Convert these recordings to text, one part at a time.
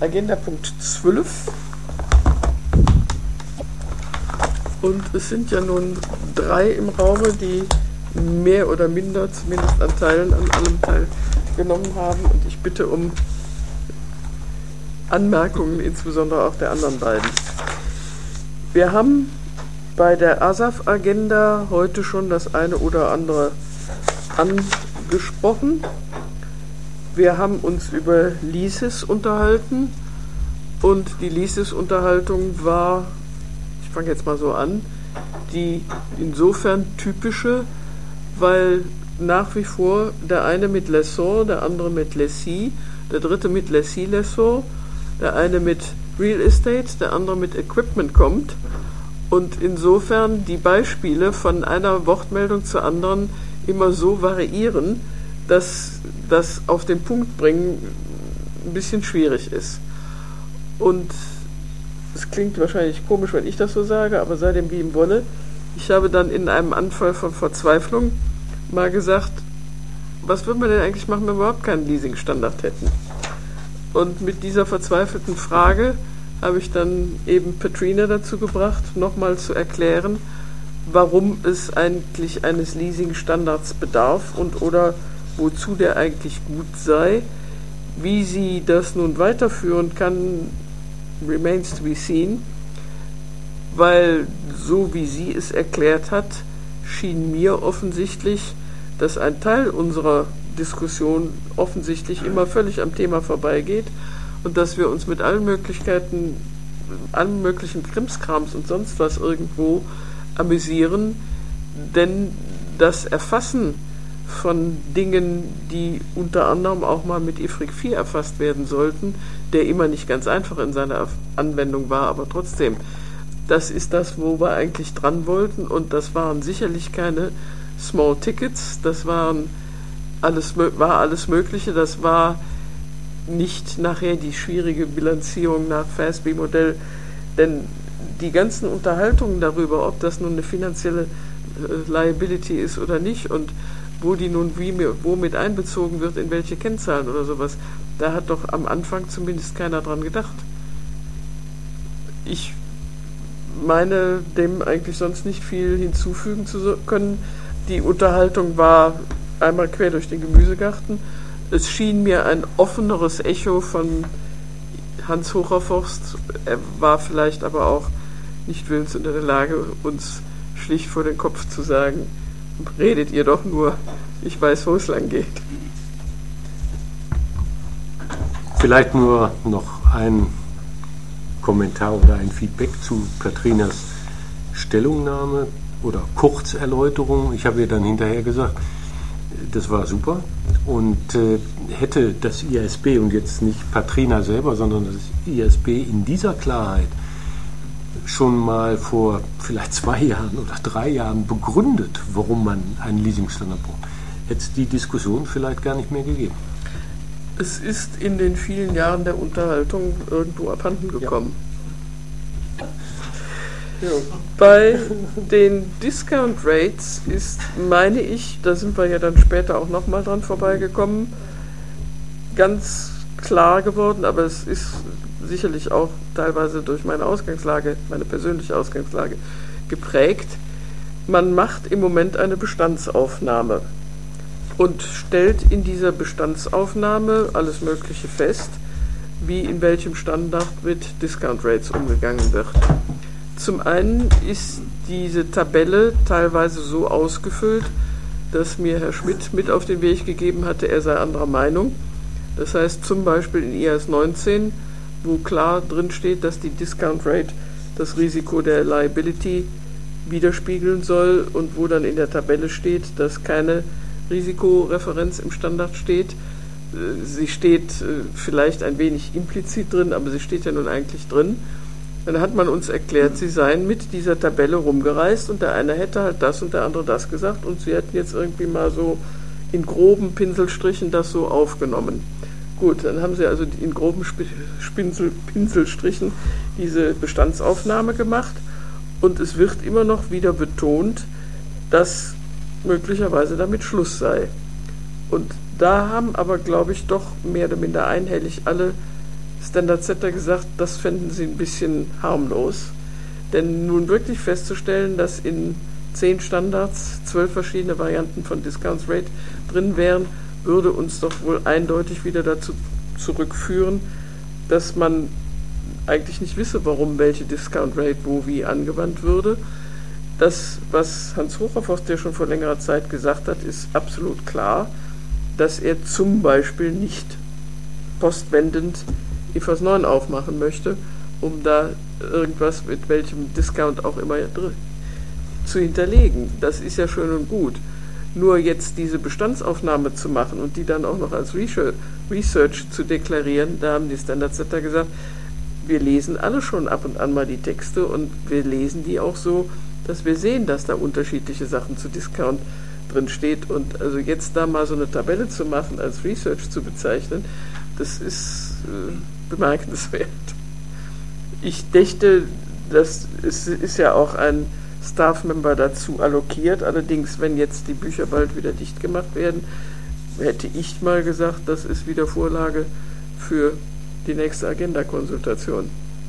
Agenda Punkt 12. Und es sind ja nun 3 im Raume, die mehr oder minder, zumindest an Teilen, an allem teilgenommen haben. Und ich bitte um Anmerkungen, insbesondere auch der anderen beiden. Wir haben bei der ASAF-Agenda heute schon das eine oder andere angesprochen. Wir haben uns über Leases unterhalten und die Leases-Unterhaltung war, ich fange jetzt mal so an, die insofern typische, weil nach wie vor der eine mit Lessor, der andere mit Lessee, der dritte mit Lessee-Lessor, der eine mit Real Estate, der andere mit Equipment kommt und insofern die Beispiele von einer Wortmeldung zur anderen immer so variieren, dass das auf den Punkt bringen ein bisschen schwierig ist. Und es klingt wahrscheinlich komisch, wenn ich das so sage, aber sei dem wie ihm wolle. Ich habe dann in einem Anfall von Verzweiflung mal gesagt, was würden wir denn eigentlich machen, wenn wir überhaupt keinen Leasing-Standard hätten? Und mit dieser verzweifelten Frage habe ich dann eben Petrina dazu gebracht, nochmal zu erklären, warum es eigentlich eines Leasing-Standards bedarf und oder wozu der eigentlich gut sei. Wie sie das nun weiterführen kann, remains to be seen, weil so wie sie es erklärt hat, schien mir offensichtlich, dass ein Teil unserer Diskussion offensichtlich immer völlig am Thema vorbeigeht und dass wir uns mit allen Möglichkeiten, allen möglichen Krimskrams und sonst was irgendwo amüsieren, denn das Erfassen von Dingen, die unter anderem auch mal mit IFRIC 4 erfasst werden sollten, der immer nicht ganz einfach in seiner Anwendung war, aber trotzdem, das ist das, wo wir eigentlich dran wollten und das waren sicherlich keine Small Tickets, das war alles Mögliche, das war nicht nachher die schwierige Bilanzierung nach FASB-Modell, denn die ganzen Unterhaltungen darüber, ob das nun eine finanzielle Liability ist oder nicht und wo die nun wo mit einbezogen wird, in welche Kennzahlen oder sowas, da hat doch am Anfang zumindest keiner dran gedacht. Ich meine, dem eigentlich sonst nicht viel hinzufügen zu können. Die Unterhaltung war einmal quer durch den Gemüsegarten. Es schien mir ein offeneres Echo von Hans Hocherforst. Er war vielleicht aber auch nicht willens in der Lage, uns schlicht vor den Kopf zu sagen, redet ihr doch nur, ich weiß, wo es lang geht. Vielleicht nur noch ein Kommentar oder ein Feedback zu Petrinas Stellungnahme oder Kurzerläuterung. Ich habe ihr dann hinterher gesagt, das war super und hätte das IASB und jetzt nicht Petrina selber, sondern das IASB in dieser Klarheit schon mal vor vielleicht 2 Jahren oder 3 Jahren begründet, warum man einen Leasingstandard braucht, hätte es die Diskussion vielleicht gar nicht mehr gegeben. Es ist in den vielen Jahren der Unterhaltung irgendwo abhanden gekommen. Ja. Bei den Discount Rates ist, meine ich, da sind wir ja dann später auch nochmal dran vorbeigekommen, ganz klar geworden, aber es ist sicherlich auch teilweise durch meine Ausgangslage, meine persönliche Ausgangslage geprägt. Man macht im Moment eine Bestandsaufnahme und stellt in dieser Bestandsaufnahme alles Mögliche fest, wie in welchem Standard mit Discount Rates umgegangen wird. Zum einen ist diese Tabelle teilweise so ausgefüllt, dass mir Herr Schmidt mit auf den Weg gegeben hatte, er sei anderer Meinung. Das heißt zum Beispiel in IAS 19, wo klar drin steht, dass die Discount Rate das Risiko der Liability widerspiegeln soll und wo dann in der Tabelle steht, dass keine Risikoreferenz im Standard steht. Sie steht vielleicht ein wenig implizit drin, aber sie steht ja nun eigentlich drin. Dann hat man uns erklärt, sie seien mit dieser Tabelle rumgereist und der eine hätte halt das und der andere das gesagt und sie hätten jetzt irgendwie mal so in groben Pinselstrichen das so aufgenommen. Gut, dann haben sie also in groben Pinselstrichen diese Bestandsaufnahme gemacht und es wird immer noch wieder betont, dass möglicherweise damit Schluss sei. Und da haben aber, glaube ich, doch mehr oder minder einhellig alle Standard Setter gesagt, das fänden sie ein bisschen harmlos. Denn nun wirklich festzustellen, dass in 10 Standards 12 verschiedene Varianten von Discount Rate drin wären, würde uns doch wohl eindeutig wieder dazu zurückführen, dass man eigentlich nicht wisse, warum welche Discount Rate wo wie angewandt würde. Das, was Hans Hocherforst ja schon vor längerer Zeit gesagt hat, ist absolut klar, dass er zum Beispiel nicht postwendend IFRS 9 aufmachen möchte, um da irgendwas mit welchem Discount auch immer zu hinterlegen. Das ist ja schön und gut. Nur jetzt diese Bestandsaufnahme zu machen und die dann auch noch als Research zu deklarieren, da haben die Standard Setter gesagt, wir lesen alle schon ab und an mal die Texte und wir lesen die auch so, dass wir sehen, dass da unterschiedliche Sachen zu Discount drin steht, und also jetzt da mal so eine Tabelle zu machen, als Research zu bezeichnen, das ist bemerkenswert. Ich dächte, das ist ja auch ein Staff-Member dazu allokiert, allerdings, wenn jetzt die Bücher bald wieder dicht gemacht werden, hätte ich mal gesagt, das ist wieder Vorlage für die nächste Agenda-Konsultation.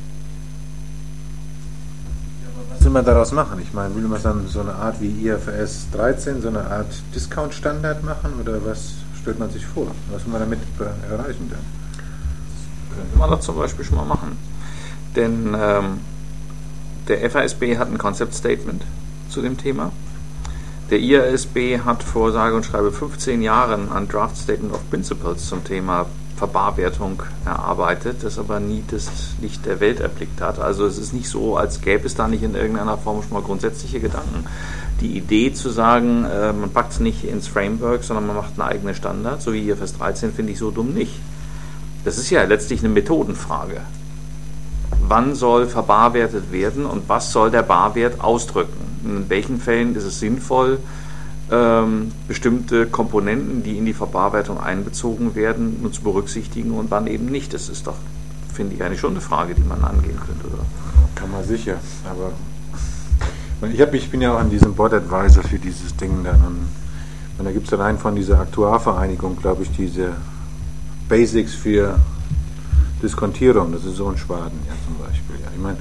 Was will man daraus machen? Ich meine, will man dann so eine Art wie IFRS 13, so eine Art Discount-Standard machen, oder was stellt man sich vor? Was will man damit erreichen dann? Das könnte man doch zum Beispiel schon mal machen. Denn der FASB hat ein Concept Statement zu dem Thema. Der IASB hat vor sage und schreibe 15 Jahren ein Draft Statement of Principles zum Thema Verbarwertung erarbeitet, das aber nie das Licht der Welt erblickt hat. Also es ist nicht so, als gäbe es da nicht in irgendeiner Form schon mal grundsätzliche Gedanken. Die Idee zu sagen, man packt es nicht ins Framework, sondern man macht einen eigenen Standard, so wie IFRS 13, finde ich so dumm nicht. Das ist ja letztlich eine Methodenfrage. Wann soll verbarwertet werden und was soll der Barwert ausdrücken? In welchen Fällen ist es sinnvoll, bestimmte Komponenten, die in die Verbarwertung einbezogen werden, nur zu berücksichtigen und wann eben nicht? Das ist doch, finde ich, eigentlich schon eine Frage, die man angehen könnte, oder? Kann man sicher, aber ich bin ja auch an diesem Board Advisor für dieses Ding dann, und da gibt es allein von dieser Aktuarvereinigung, glaube ich, diese Basics für Diskontierung, das ist so ein Schwaden, ja, zum Beispiel. Ja. Ich meine,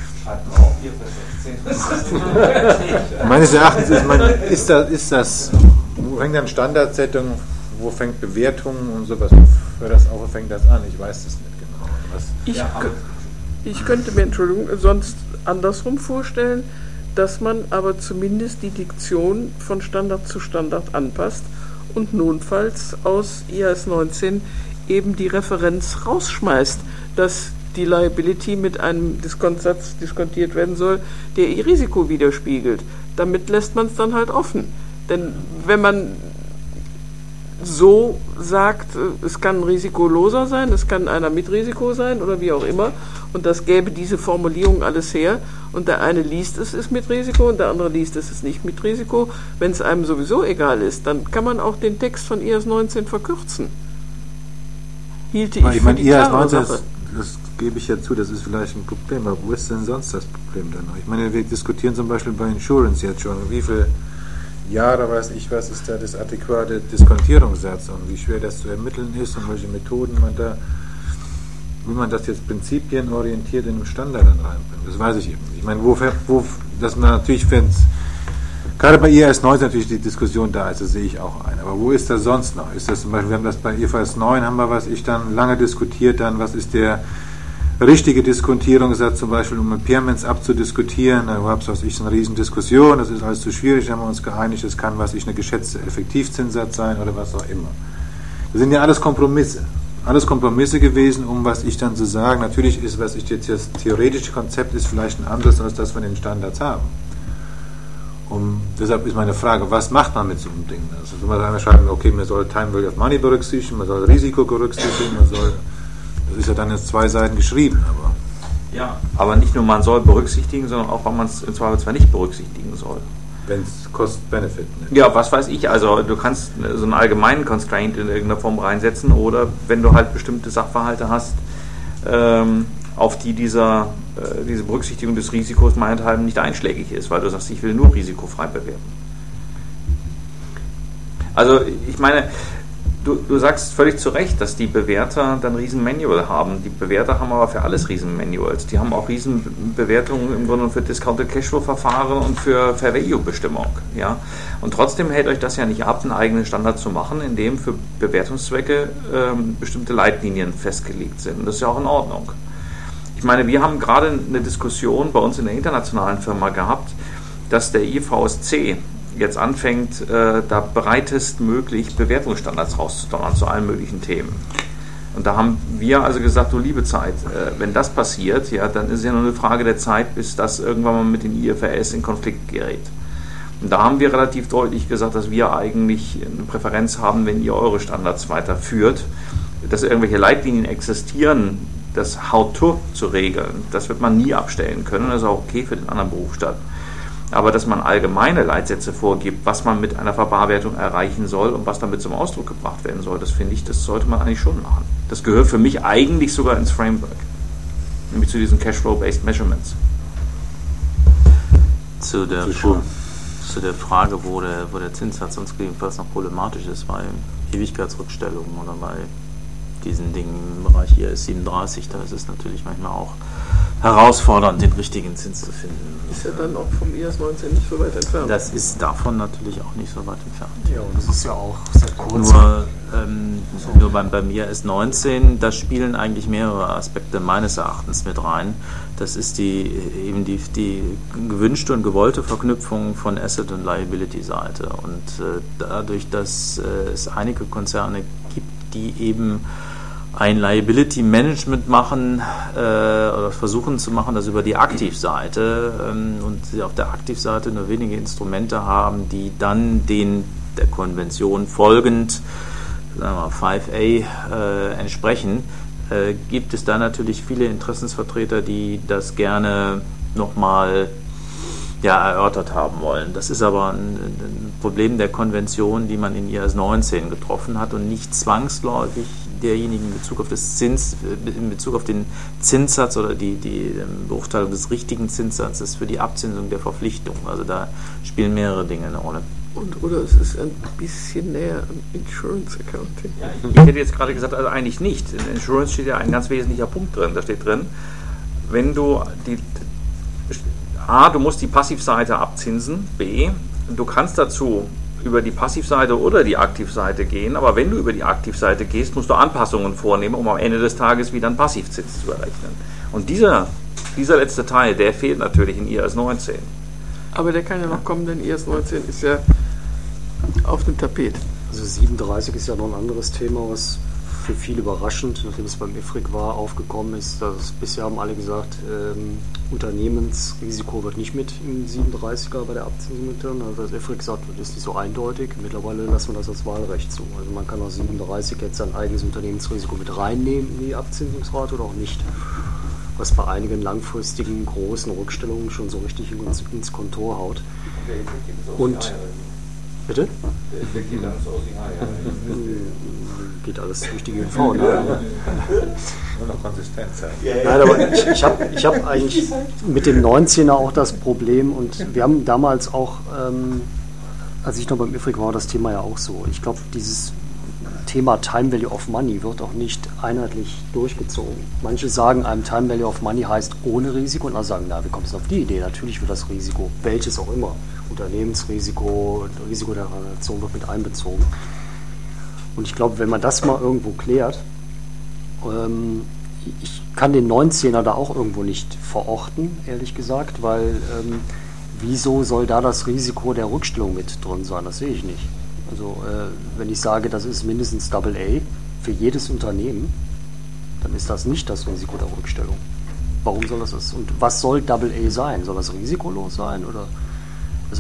meines Erachtens ist das, wo fängt dann Standardsetzung, wo fängt Bewertung und sowas, wo fängt das an? Ich weiß das nicht genau. Ich könnte mir, Entschuldigung, sonst andersrum vorstellen, dass man aber zumindest die Diktion von Standard zu Standard anpasst und notfalls aus IAS 19 eben die Referenz rausschmeißt, dass die Liability mit einem Diskontsatz diskontiert werden soll, der ihr Risiko widerspiegelt. Damit lässt man es dann halt offen. Denn wenn man so sagt, es kann ein risikoloser sein, es kann einer mit Risiko sein oder wie auch immer, und das gäbe diese Formulierung alles her, und der eine liest es ist mit Risiko und der andere liest es ist nicht mit Risiko, wenn es einem sowieso egal ist, dann kann man auch den Text von IAS 19 verkürzen. Hielte ich für die klare Sache. Das gebe ich ja zu, das ist vielleicht ein Problem, aber wo ist denn sonst das Problem dann noch? Ich meine, wir diskutieren zum Beispiel bei Insurance jetzt schon, wie viele Jahre, weiß ich was, ist da das adäquate Diskontierungssatz und wie schwer das zu ermitteln ist und welche Methoden man da, wie man das jetzt prinzipienorientiert in einem Standard dann reinbringt. Das weiß ich eben nicht. Ich meine, dass man natürlich, wenn es gerade bei IAS 9 natürlich die Diskussion da ist, das sehe ich auch ein. Aber wo ist das sonst noch? Ist das zum Beispiel, wir haben das bei IFRS 9, haben wir dann lange diskutiert, dann was ist der richtige Diskontierungssatz, zum Beispiel um Impairments abzudiskutieren. Da gab es, eine riesen Diskussion, das ist alles zu schwierig, da haben wir uns geeinigt, es kann, eine geschätzte Effektivzinssatz sein oder was auch immer. Das sind ja alles Kompromisse. Alles Kompromisse gewesen, um was ich dann zu sagen. Natürlich ist, was ich jetzt das theoretische Konzept ist vielleicht ein anderes, als das wir in den Standards haben. Deshalb ist meine Frage, was macht man mit so einem Ding? Also wenn man dann schreiben, okay, man soll Time Value of Money berücksichtigen, man soll Risiko berücksichtigen, das ist ja dann jetzt 2 Seiten geschrieben. Ja, aber nicht nur man soll berücksichtigen, sondern auch, wann man es im Zweifelsfall nicht berücksichtigen soll. Wenn es Cost-Benefit nimmt. Ja, was weiß ich, also du kannst so einen allgemeinen Constraint in irgendeiner Form reinsetzen oder wenn du halt bestimmte Sachverhalte hast, auf die diese Berücksichtigung des Risikos meinethalben nicht einschlägig ist, weil du sagst, ich will nur risikofrei bewerten. Also ich meine, Du sagst völlig zu Recht, dass die Bewerter dann Riesen-Manual haben. Die Bewerter haben aber für alles Riesen-Manuals. Die haben auch Riesenbewertungen im Grunde für Discounted Cashflow-Verfahren und für Fair-Value-Bestimmung. Ja? Und trotzdem hält euch das ja nicht ab, einen eigenen Standard zu machen, in dem für Bewertungszwecke bestimmte Leitlinien festgelegt sind. Und das ist ja auch in Ordnung. Ich meine, wir haben gerade eine Diskussion bei uns in der internationalen Firma gehabt, dass der IFSC jetzt anfängt, da breitestmöglich Bewertungsstandards rauszudonnern zu allen möglichen Themen. Und da haben wir also gesagt, du liebe Zeit, wenn das passiert, ja, dann ist es ja nur eine Frage der Zeit, bis das irgendwann mal mit den IFRS in Konflikt gerät. Und da haben wir relativ deutlich gesagt, dass wir eigentlich eine Präferenz haben, wenn ihr eure Standards weiterführt, dass irgendwelche Leitlinien existieren, das How-to zu regeln, das wird man nie abstellen können, das ist auch okay für den anderen Berufsstand. Aber dass man allgemeine Leitsätze vorgibt, was man mit einer Verbarwertung erreichen soll und was damit zum Ausdruck gebracht werden soll, das finde ich, das sollte man eigentlich schon machen. Das gehört für mich eigentlich sogar ins Framework, nämlich zu diesen Cashflow-Based Measurements. Zu der Frage, wo der Zinssatz uns gegebenenfalls noch problematisch ist, bei Ewigkeitsrückstellungen oder bei diesen Dingen im Bereich IAS 37, da ist es natürlich manchmal auch herausfordernd, den richtigen Zins zu finden. Ist ja dann auch vom IAS 19 nicht so weit entfernt. Das ist davon natürlich auch nicht so weit entfernt. Ja, und das ist ja auch seit kurzem. Nur beim IAS 19, da spielen eigentlich mehrere Aspekte meines Erachtens mit rein. Das ist die gewünschte und gewollte Verknüpfung von Asset- und Liability-Seite. Und dadurch, dass es einige Konzerne gibt, die eben ein Liability Management oder versuchen zu machen, das über die Aktivseite und sie auf der Aktivseite nur wenige Instrumente haben, die dann der Konvention folgend, sagen wir mal 5a, entsprechen, gibt es da natürlich viele Interessensvertreter, die das gerne nochmal erörtert haben wollen. Das ist aber ein Problem der Konvention, die man in IAS 19 getroffen hat und nicht zwangsläufig derjenigen in Bezug auf den Zinssatz oder die Beurteilung des richtigen Zinssatzes für die Abzinsung der Verpflichtung. Also da spielen mehrere Dinge eine Rolle. Oder es ist ein bisschen näher am Insurance Accounting. Ja, ich hätte jetzt gerade gesagt, also eigentlich nicht. In Insurance steht ja ein ganz wesentlicher Punkt drin. Da steht drin, wenn du du musst die Passivseite abzinsen, B, du kannst dazu über die Passivseite oder die Aktivseite gehen, aber wenn du über die Aktivseite gehst, musst du Anpassungen vornehmen, um am Ende des Tages wieder einen Passivzins zu errechnen. Und dieser letzte Teil, der fehlt natürlich in IAS 19. Aber der kann ja noch kommen, denn IAS 19 ist ja auf dem Tapet. Also 37 ist ja noch ein anderes Thema, was für viele überraschend, nachdem es beim IFRIC war, aufgekommen ist. Dass bisher haben alle gesagt, Unternehmensrisiko wird nicht mit im 37er bei der Abzinsung mit drin. Also das IFRIC sagt, das ist nicht so eindeutig. Mittlerweile lassen wir das als Wahlrecht zu. Also man kann aus 37 jetzt sein eigenes Unternehmensrisiko mit reinnehmen in die Abzinsungsrate oder auch nicht. Was bei einigen langfristigen großen Rückstellungen schon so richtig ins Kontor haut. Und bitte? Geht alles durch die GV. Ne? Nur noch Konsistenz sein. Nein, aber ich hab eigentlich mit dem 19er auch das Problem und wir haben damals auch, als ich noch beim IFRIC war, das Thema ja auch so. Ich glaube, dieses Thema Time Value of Money wird auch nicht einheitlich durchgezogen. Manche sagen, einem Time Value of Money heißt ohne Risiko und andere sagen, wie kommt es auf die Idee? Natürlich wird das Risiko, welches auch immer, Unternehmensrisiko, Risiko der Transaktion wird mit einbezogen. Und ich glaube, wenn man das mal irgendwo klärt, ich kann den 19er da auch irgendwo nicht verorten, ehrlich gesagt, weil wieso soll da das Risiko der Rückstellung mit drin sein? Das sehe ich nicht. Also wenn ich sage, das ist mindestens AA für jedes Unternehmen, dann ist das nicht das Risiko der Rückstellung. Warum soll das das? Und was soll AA sein? Soll das risikolos sein? Oder also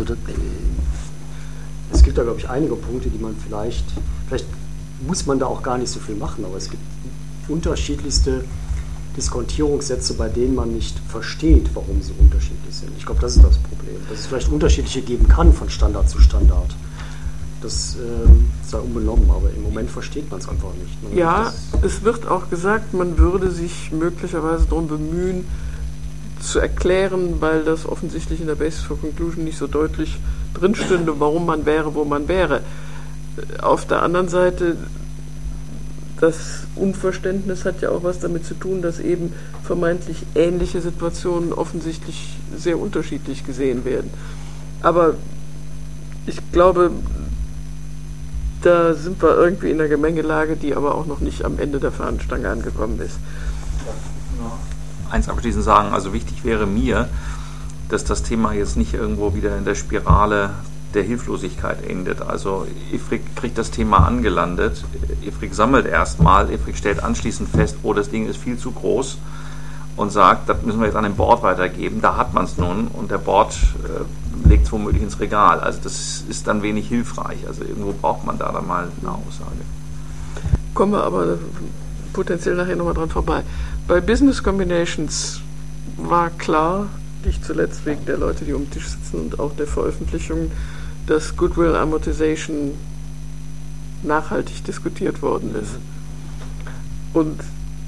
es gibt da, glaube ich, einige Punkte, die man vielleicht muss man da auch gar nicht so viel machen, aber es gibt unterschiedlichste Diskontierungssätze, bei denen man nicht versteht, warum sie unterschiedlich sind. Ich glaube, das ist das Problem. Dass es vielleicht unterschiedliche geben kann von Standard zu Standard. Das sei unbenommen, aber im Moment versteht man es einfach nicht. Ja, es wird auch gesagt, man würde sich möglicherweise darum bemühen, zu erklären, weil das offensichtlich in der Basis for Conclusion nicht so deutlich drinstünde, warum man wäre, wo man wäre. Auf der anderen Seite das Unverständnis hat ja auch was damit zu tun, dass eben vermeintlich ähnliche Situationen offensichtlich sehr unterschiedlich gesehen werden. Aber ich glaube, da sind wir irgendwie in einer Gemengelage, die aber auch noch nicht am Ende der Fahnenstange angekommen ist. Eins abschließend sagen, also wichtig wäre mir, dass das Thema jetzt nicht irgendwo wieder in der Spirale der Hilflosigkeit endet. Also IFRIC kriegt das Thema angelandet, IFRIC sammelt erstmal, IFRIC stellt anschließend fest, oh, das Ding ist viel zu groß und sagt, das müssen wir jetzt an den Board weitergeben, da hat man es nun und der Board legt es womöglich ins Regal. Also das ist dann wenig hilfreich. Also irgendwo braucht man da dann mal eine Aussage. Kommen wir aber potenziell nachher nochmal dran vorbei. Bei Business Combinations war klar, nicht zuletzt wegen der Leute, die um den Tisch sitzen und auch der Veröffentlichungen, dass Goodwill Amortization nachhaltig diskutiert worden ist. Und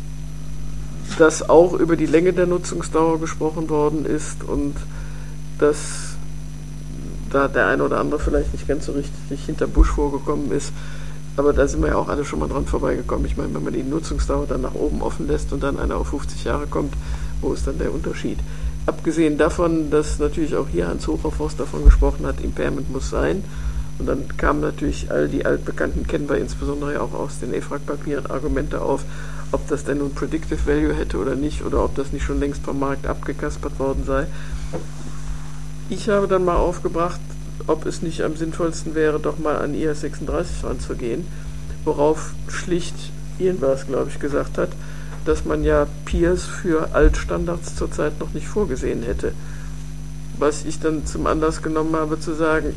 dass auch über die Länge der Nutzungsdauer gesprochen worden ist und dass da der eine oder andere vielleicht nicht ganz so richtig hinter Busch vorgekommen ist. Aber da sind wir ja auch alle schon mal dran vorbeigekommen. Ich meine, wenn man die Nutzungsdauer dann nach oben offen lässt und dann einer auf 50 Jahre kommt, wo ist dann der Unterschied? Abgesehen davon, dass natürlich auch hier Hans Hocherforst davon gesprochen hat, Impairment muss sein. Und dann kamen natürlich all die altbekannten, kennen wir insbesondere ja auch aus den EFRAG-Papieren, Argumente auf, ob das denn nun Predictive Value hätte oder nicht, oder ob das nicht schon längst vom Markt abgekaspert worden sei. Ich habe dann mal aufgebracht, ob es nicht am sinnvollsten wäre, doch mal an IAS 36 ranzugehen, worauf schlicht Ian war es, glaube ich, gesagt hat, dass man ja Peers für Altstandards zurzeit noch nicht vorgesehen hätte. Was ich dann zum Anlass genommen habe zu sagen,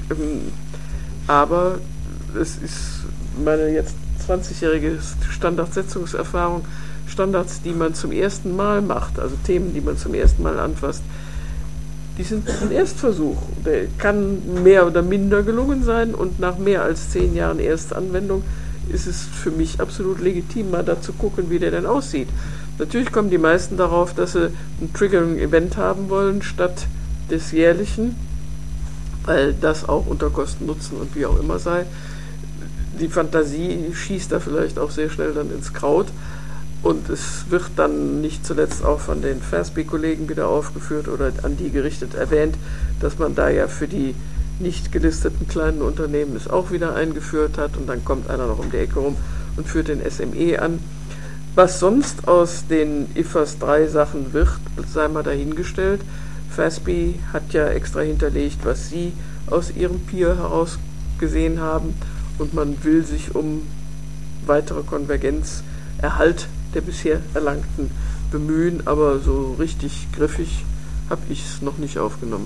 aber es ist meine jetzt 20-jährige Standardsetzungserfahrung, Standards, die man zum ersten Mal macht, also Themen, die man zum ersten Mal anfasst, die sind ein Erstversuch. Der kann mehr oder minder gelungen sein und nach mehr als 10 Jahren Erstanwendung ist es für mich absolut legitim, mal da zu gucken, wie der denn aussieht. Natürlich kommen die meisten darauf, dass sie ein Triggering-Event haben wollen, statt des jährlichen, weil das auch unter Kosten Nutzen und wie auch immer sei. Die Fantasie schießt da vielleicht auch sehr schnell dann ins Kraut und es wird dann nicht zuletzt auch von den FASB-Kollegen wieder aufgeführt oder an die gerichtet erwähnt, dass man da ja für die nicht gelisteten kleinen Unternehmen es auch wieder eingeführt hat und dann kommt einer noch um die Ecke rum und führt den SME an. Was sonst aus den IFRS 3 Sachen wird, sei mal dahingestellt. FASB hat ja extra hinterlegt, was sie aus ihrem Peer heraus gesehen haben und man will sich um weitere Konvergenz, Erhalt der bisher erlangten bemühen, aber so richtig griffig habe ich es noch nicht aufgenommen.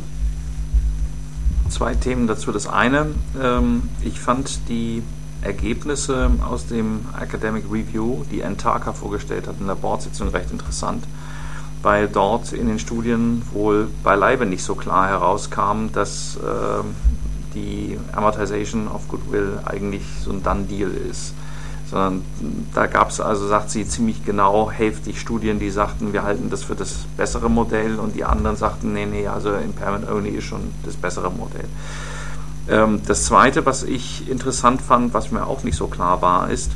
2 Themen dazu. Das eine, ich fand die Ergebnisse aus dem Academic Review, die Antaka vorgestellt hat in der Boardsitzung, recht interessant, weil dort in den Studien wohl beileibe nicht so klar herauskam, dass die Amortization of Goodwill eigentlich so ein Done-Deal ist. Sondern da gab es also, sagt sie, ziemlich genau hälftig Studien, die sagten, wir halten das für das bessere Modell und die anderen sagten, nee, also Impairment Only ist schon das bessere Modell. Das Zweite, was ich interessant fand, was mir auch nicht so klar war, ist,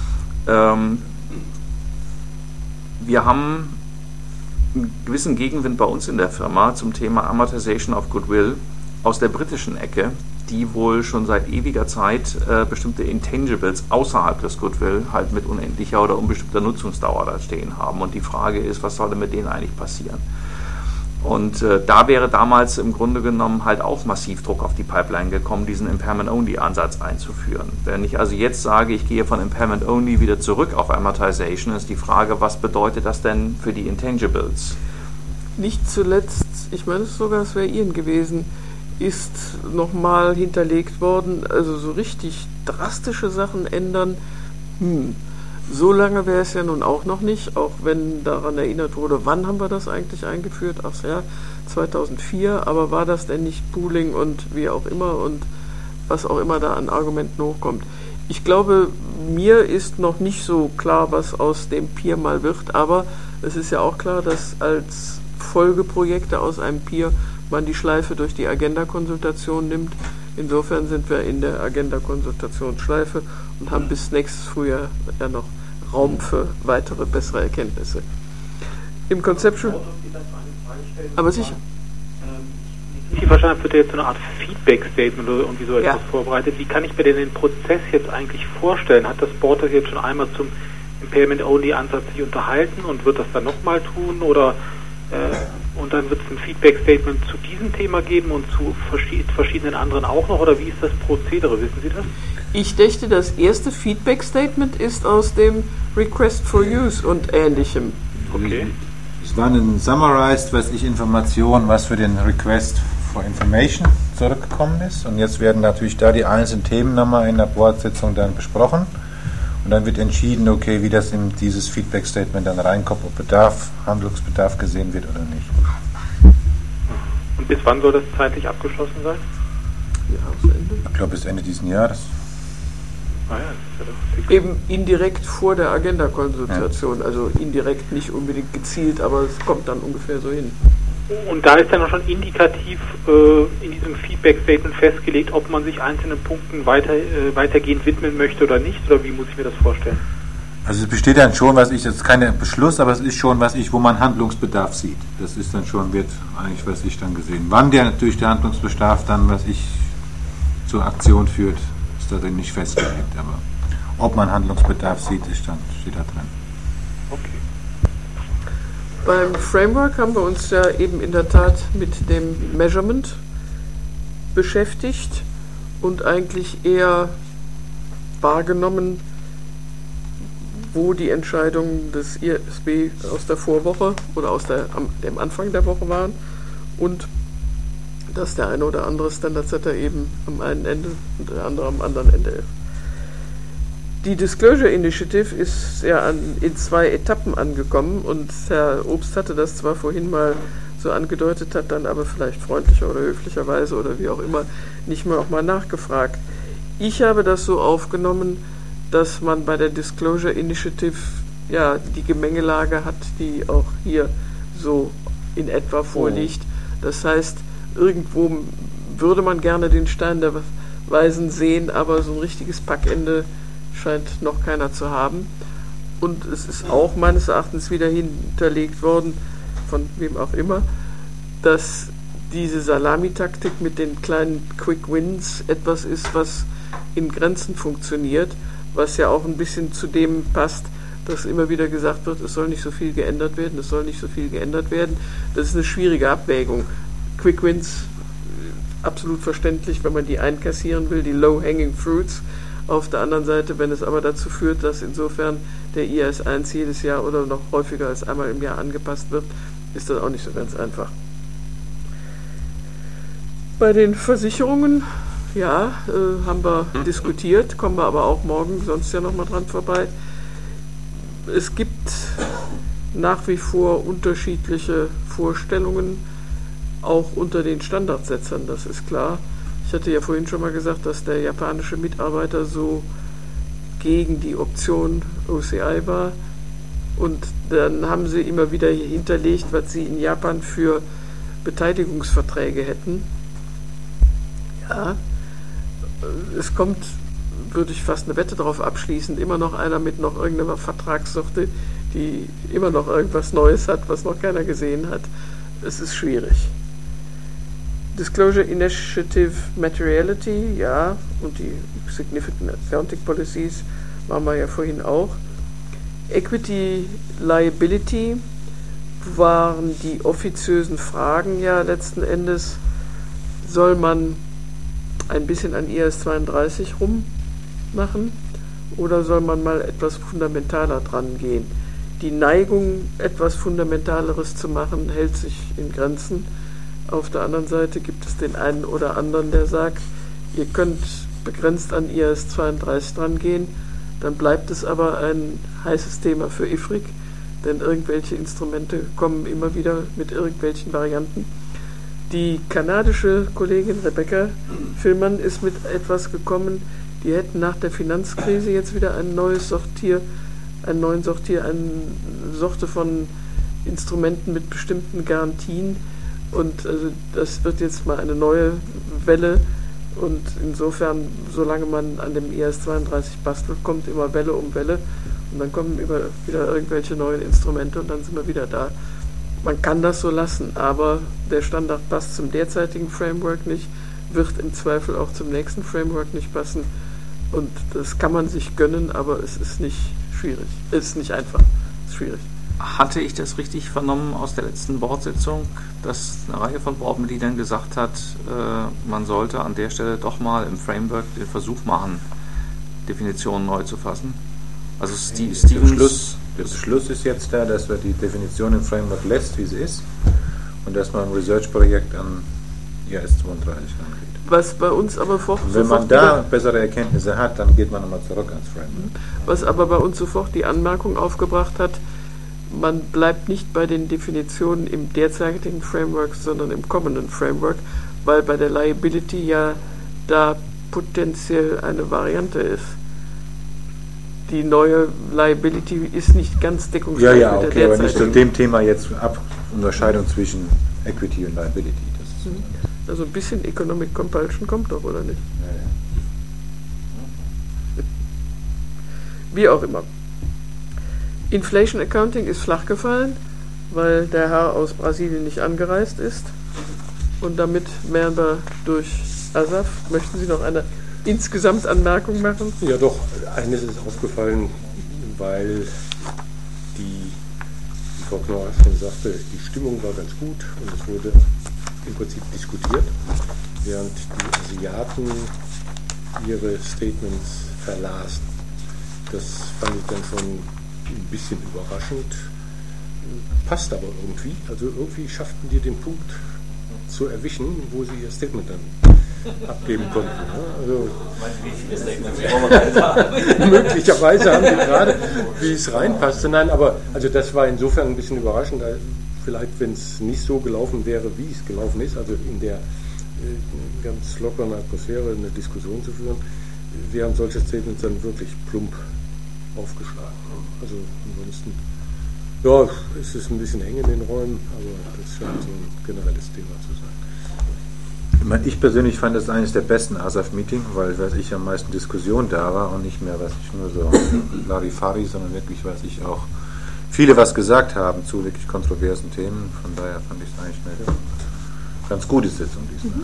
wir haben einen gewissen Gegenwind bei uns in der Firma zum Thema Amortization of Goodwill aus der britischen Ecke, die wohl schon seit ewiger Zeit bestimmte Intangibles außerhalb des Goodwill halt mit unendlicher oder unbestimmter Nutzungsdauer da stehen haben. Und die Frage ist, was soll denn mit denen eigentlich passieren? Und da wäre damals im Grunde genommen halt auch massiv Druck auf die Pipeline gekommen, diesen Impairment-Only-Ansatz einzuführen. Wenn ich also jetzt sage, ich gehe von Impairment-Only wieder zurück auf Amortization, ist die Frage, was bedeutet das denn für die Intangibles? Nicht zuletzt, ich meine sogar, es wäre Ian gewesen, ist nochmal hinterlegt worden, also so richtig drastische Sachen ändern, so lange wäre es ja nun auch noch nicht, auch wenn daran erinnert wurde, wann haben wir das eigentlich eingeführt? Ach ja, 2004, aber war das denn nicht Pooling und wie auch immer und was auch immer da an Argumenten hochkommt? Ich glaube, mir ist noch nicht so klar, was aus dem Peer mal wird, aber es ist ja auch klar, dass als Folgeprojekte aus einem Peer man die Schleife durch die Agenda-Konsultation nimmt. Insofern sind wir in der Agenda-Konsultationsschleife und haben bis nächstes Frühjahr ja noch Raum für weitere, bessere Erkenntnisse. Im Conceptual... Aber sicher. Wie ich verstanden habe, wird ja jetzt so eine Art Feedback-Statement oder irgendwie so etwas vorbereitet. Wie kann ich mir denn den Prozess jetzt eigentlich vorstellen? Hat das Board das jetzt schon einmal zum Impairment-Only-Ansatz sich unterhalten und wird das dann nochmal tun? Oder und dann wird es ein Feedback-Statement zu diesem Thema geben und zu verschiedenen anderen auch noch? Oder wie ist das Prozedere? Wissen Sie das? Ich dächte, das erste Feedback-Statement ist aus dem Request for Use und Ähnlichem. Okay. Es war ein summarized, Information, was für den Request for Information zurückgekommen ist. Und jetzt werden natürlich da die einzelnen Themen nochmal in der Boardsitzung dann besprochen. Und dann wird entschieden, okay, wie das in dieses Feedback-Statement dann reinkommt, ob Handlungsbedarf gesehen wird oder nicht. Und bis wann soll das zeitlich abgeschlossen sein? Jahresende. Ich glaube, bis Ende dieses Jahres. Ah ja, das ist ja doch fix. Eben indirekt vor der Agenda-Konsultation, also indirekt nicht unbedingt gezielt, aber es kommt dann ungefähr so hin. Und da ist dann auch schon indikativ in diesem Feedback-Statement festgelegt, ob man sich einzelnen Punkten weitergehend widmen möchte oder nicht, oder wie muss ich mir das vorstellen? Also es besteht dann schon, das ist kein Beschluss, aber es ist schon, wo man Handlungsbedarf sieht. Das ist dann schon, wird eigentlich, dann gesehen. Wann der Handlungsbedarf dann, zur Aktion führt, ist da dann nicht festgelegt, aber ob man Handlungsbedarf sieht, steht da drin. Okay. Beim Framework haben wir uns ja eben in der Tat mit dem Measurement beschäftigt und eigentlich eher wahrgenommen, wo die Entscheidungen des ISB aus der Vorwoche oder dem Anfang der Woche waren und dass der eine oder andere Standard-Setter eben am einen Ende und der andere am anderen Ende ist. Die Disclosure Initiative ist ja in 2 Etappen angekommen und Herr Obst hatte das zwar vorhin mal so angedeutet, hat dann aber vielleicht freundlicher oder höflicherweise oder wie auch immer nicht mehr auch mal nachgefragt. Ich habe das so aufgenommen, dass man bei der Disclosure Initiative ja die Gemengelage hat, die auch hier so in etwa vorliegt. Das heißt, irgendwo würde man gerne den Stein der Weisen sehen, aber so ein richtiges Packende scheint noch keiner zu haben. Und es ist auch meines Erachtens wieder hinterlegt worden, von wem auch immer, dass diese Salamitaktik mit den kleinen Quick Wins etwas ist, was in Grenzen funktioniert, was ja auch ein bisschen zu dem passt, dass immer wieder gesagt wird, es soll nicht so viel geändert werden, es soll nicht so viel geändert werden. Das ist eine schwierige Abwägung. Quick Wins, absolut verständlich, wenn man die einkassieren will, die Low-Hanging Fruits. Auf der anderen Seite, wenn es aber dazu führt, dass insofern der IAS-1 jedes Jahr oder noch häufiger als einmal im Jahr angepasst wird, ist das auch nicht so ganz einfach. Bei den Versicherungen, ja, haben wir diskutiert, kommen wir aber auch morgen sonst ja nochmal dran vorbei. Es gibt nach wie vor unterschiedliche Vorstellungen, auch unter den Standardsetzern, das ist klar. Ich hatte ja vorhin schon mal gesagt, dass der japanische Mitarbeiter so gegen die Option OCI war. Und dann haben sie immer wieder hinterlegt, was sie in Japan für Beteiligungsverträge hätten. Ja, es kommt, würde ich fast eine Wette darauf abschließen, immer noch einer mit noch irgendeiner Vertragssorte, die immer noch irgendwas Neues hat, was noch keiner gesehen hat. Es ist schwierig. Disclosure Initiative Materiality, ja, und die Significant Accounting Policies waren wir ja vorhin auch. Equity Liability waren die offiziösen Fragen ja letzten Endes. Soll man ein bisschen an IAS 32 rummachen oder soll man mal etwas fundamentaler dran gehen? Die Neigung, etwas Fundamentaleres zu machen, hält sich in Grenzen. Auf der anderen Seite gibt es den einen oder anderen, der sagt, ihr könnt begrenzt an IAS 32 dran gehen, dann bleibt es aber ein heißes Thema für IFRIC, denn irgendwelche Instrumente kommen immer wieder mit irgendwelchen Varianten. Die kanadische Kollegin Rebecca Villmann ist mit etwas gekommen, die hätten nach der Finanzkrise jetzt wieder eine Sorte von Instrumenten mit bestimmten Garantien. Und also das wird jetzt mal eine neue Welle und insofern, solange man an dem IAS 32 bastelt, kommt immer Welle um Welle Und dann kommen wieder irgendwelche neuen Instrumente und dann sind wir wieder da. Man kann das so lassen, aber der Standard passt zum derzeitigen Framework nicht, wird im Zweifel auch zum nächsten Framework nicht passen. Und das kann man sich gönnen, aber es ist nicht schwierig. Es ist nicht einfach, es ist schwierig. Hatte ich das richtig vernommen aus der letzten Boardsitzung, dass eine Reihe von Boardmitgliedern gesagt hat, man sollte an der Stelle doch mal im Framework den Versuch machen, Definitionen neu zu fassen? Also der Beschluss ist jetzt da, dass wir die Definition im Framework lässt, wie sie ist, und dass man ein Research-Projekt an IAS 32 ankriegt. Was bei uns aber wenn man da bessere Erkenntnisse hat, dann geht man nochmal zurück ans Framework. Was aber bei uns sofort die Anmerkung aufgebracht hat, man bleibt nicht bei den Definitionen im derzeitigen Framework, sondern im kommenden Framework, weil bei der Liability ja da potenziell eine Variante ist. Die neue Liability ist nicht ganz deckungsgleich mit der derzeitigen. Aber nicht zu dem Thema jetzt Unterscheidung zwischen Equity und Liability. Das ist also ein bisschen Economic Compulsion kommt doch, oder nicht? Ja. Wie auch immer. Inflation Accounting ist flach gefallen, weil der Herr aus Brasilien nicht angereist ist. Und damit wären wir durch Asaf. Möchten Sie noch eine Insgesamtanmerkung machen? Ja doch, eines ist aufgefallen, weil wie Frau Knorr schon sagte, die Stimmung war ganz gut und es wurde im Prinzip diskutiert, während die Asiaten ihre Statements verlasen. Das fand ich dann schon ein bisschen überraschend, passt aber irgendwie. Also irgendwie schafften die den Punkt zu erwischen, wo sie ihr Statement dann abgeben konnten. Also, möglicherweise haben die gerade, wie es reinpasste. Nein, aber also das war insofern ein bisschen überraschend. Vielleicht, wenn es nicht so gelaufen wäre, wie es gelaufen ist, also in der ganz lockeren Atmosphäre eine Diskussion zu führen, wären solche Statements dann wirklich plump aufgeschlagen. Also ansonsten, ja, es ist ein bisschen eng in den Räumen, aber das scheint so ein generelles Thema zu sein. Ich persönlich fand das eines der besten ASAF-Meeting, weil ich am meisten Diskussion da war und nicht mehr, nur so Larifari, sondern wirklich, auch viele was gesagt haben zu wirklich kontroversen Themen. Von daher fand ich es eigentlich eine ganz gute Sitzung diesmal.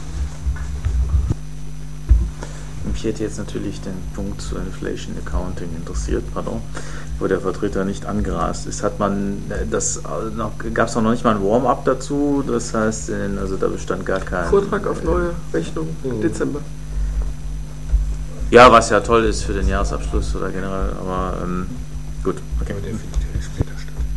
Mich hätte jetzt natürlich den Punkt zu Inflation Accounting interessiert, wo der Vertreter nicht angerast ist. Gab es noch nicht mal ein Warm-up dazu? Das heißt, also da bestand gar kein Vortrag auf neue Rechnung im Dezember. Ja, was ja toll ist für den Jahresabschluss oder generell, aber gut. Okay. Aber der findet später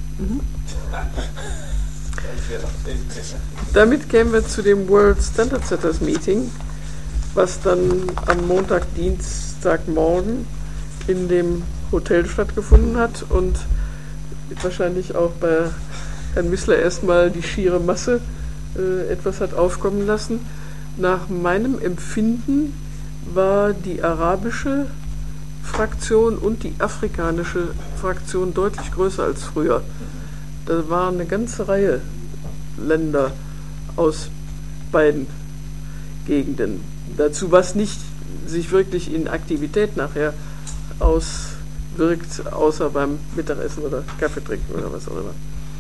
statt. Damit kämen wir zu dem World Standard Setters Meeting, was dann am Montag, Dienstagmorgen in dem Hotel stattgefunden hat und wahrscheinlich auch bei Herrn Missler erstmal die schiere Masse etwas hat aufkommen lassen. Nach meinem Empfinden war die arabische Fraktion und die afrikanische Fraktion deutlich größer als früher. Da war eine ganze Reihe Länder aus beiden Gegenden. Dazu, was nicht sich wirklich in Aktivität nachher auswirkt, außer beim Mittagessen oder Kaffee trinken oder was auch immer.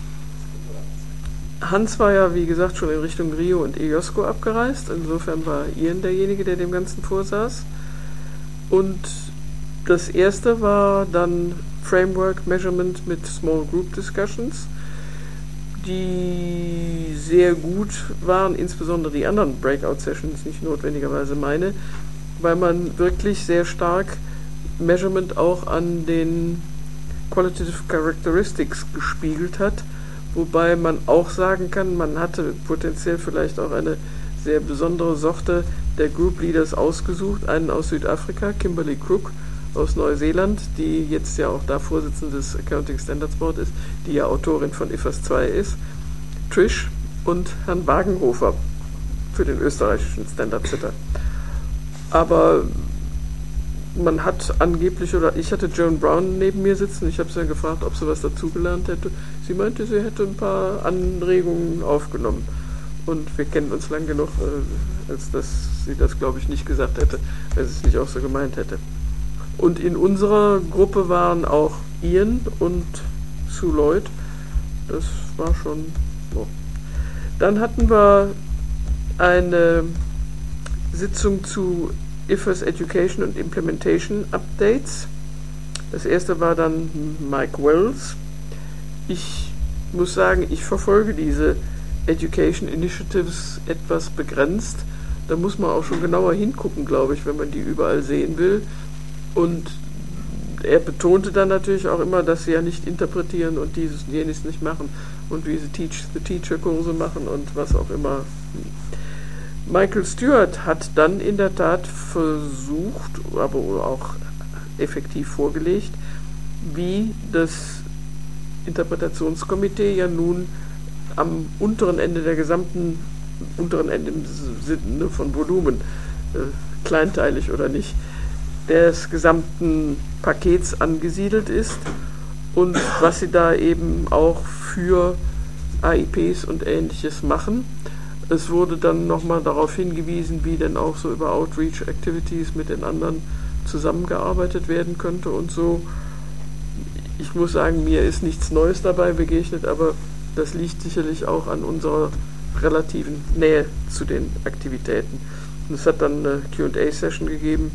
Hans war ja, wie gesagt, schon in Richtung Rio und Iosco abgereist. Insofern war Ian derjenige, der dem Ganzen vorsaß. Und das erste war dann Framework Measurement mit Small Group Discussions, die sehr gut waren, insbesondere die anderen Breakout-Sessions, nicht notwendigerweise meine, weil man wirklich sehr stark Measurement auch an den Qualitative Characteristics gespiegelt hat, wobei man auch sagen kann, man hatte potenziell vielleicht auch eine sehr besondere Sorte der Group Leaders ausgesucht, einen aus Südafrika, Kimberly Crook aus Neuseeland, die jetzt ja auch da Vorsitzende des Accounting Standards Board ist, die ja Autorin von IFRS 2 ist, Trish und Herrn Wagenhofer für den österreichischen Standard Setter. Aber man hat angeblich, oder ich hatte Joan Brown neben mir sitzen, ich habe sie ja gefragt, ob sie was dazugelernt hätte. Sie meinte, sie hätte ein paar Anregungen aufgenommen. Und wir kennen uns lang genug, als dass sie das, glaube ich, nicht gesagt hätte, wenn sie es nicht auch so gemeint hätte. Und in unserer Gruppe waren auch Ian und Sue Lloyd. Das war schon so. Dann hatten wir eine Sitzung zu IFRS Education und Implementation Updates. Das erste war dann Mike Wells. Ich muss sagen, ich verfolge diese Education Initiatives etwas begrenzt. Da muss man auch schon genauer hingucken, glaube ich, wenn man die überall sehen will. Und er betonte dann natürlich auch immer, dass sie ja nicht interpretieren und dieses und jenes nicht machen und wie sie Teach-the-Teacher-Kurse machen und was auch immer. Michael Stewart hat dann in der Tat versucht, aber auch effektiv vorgelegt, wie das Interpretationskomitee ja nun am unteren Ende der gesamten, unteren Ende im Sinne von Volumen, kleinteilig oder nicht, des gesamten Pakets angesiedelt ist und was sie da eben auch für AIPs und Ähnliches machen. Es wurde dann nochmal darauf hingewiesen, wie denn auch so über Outreach-Activities mit den anderen zusammengearbeitet werden könnte und so. Ich muss sagen, mir ist nichts Neues dabei begegnet, aber das liegt sicherlich auch an unserer relativen Nähe zu den Aktivitäten. Und es hat dann eine Q&A-Session gegeben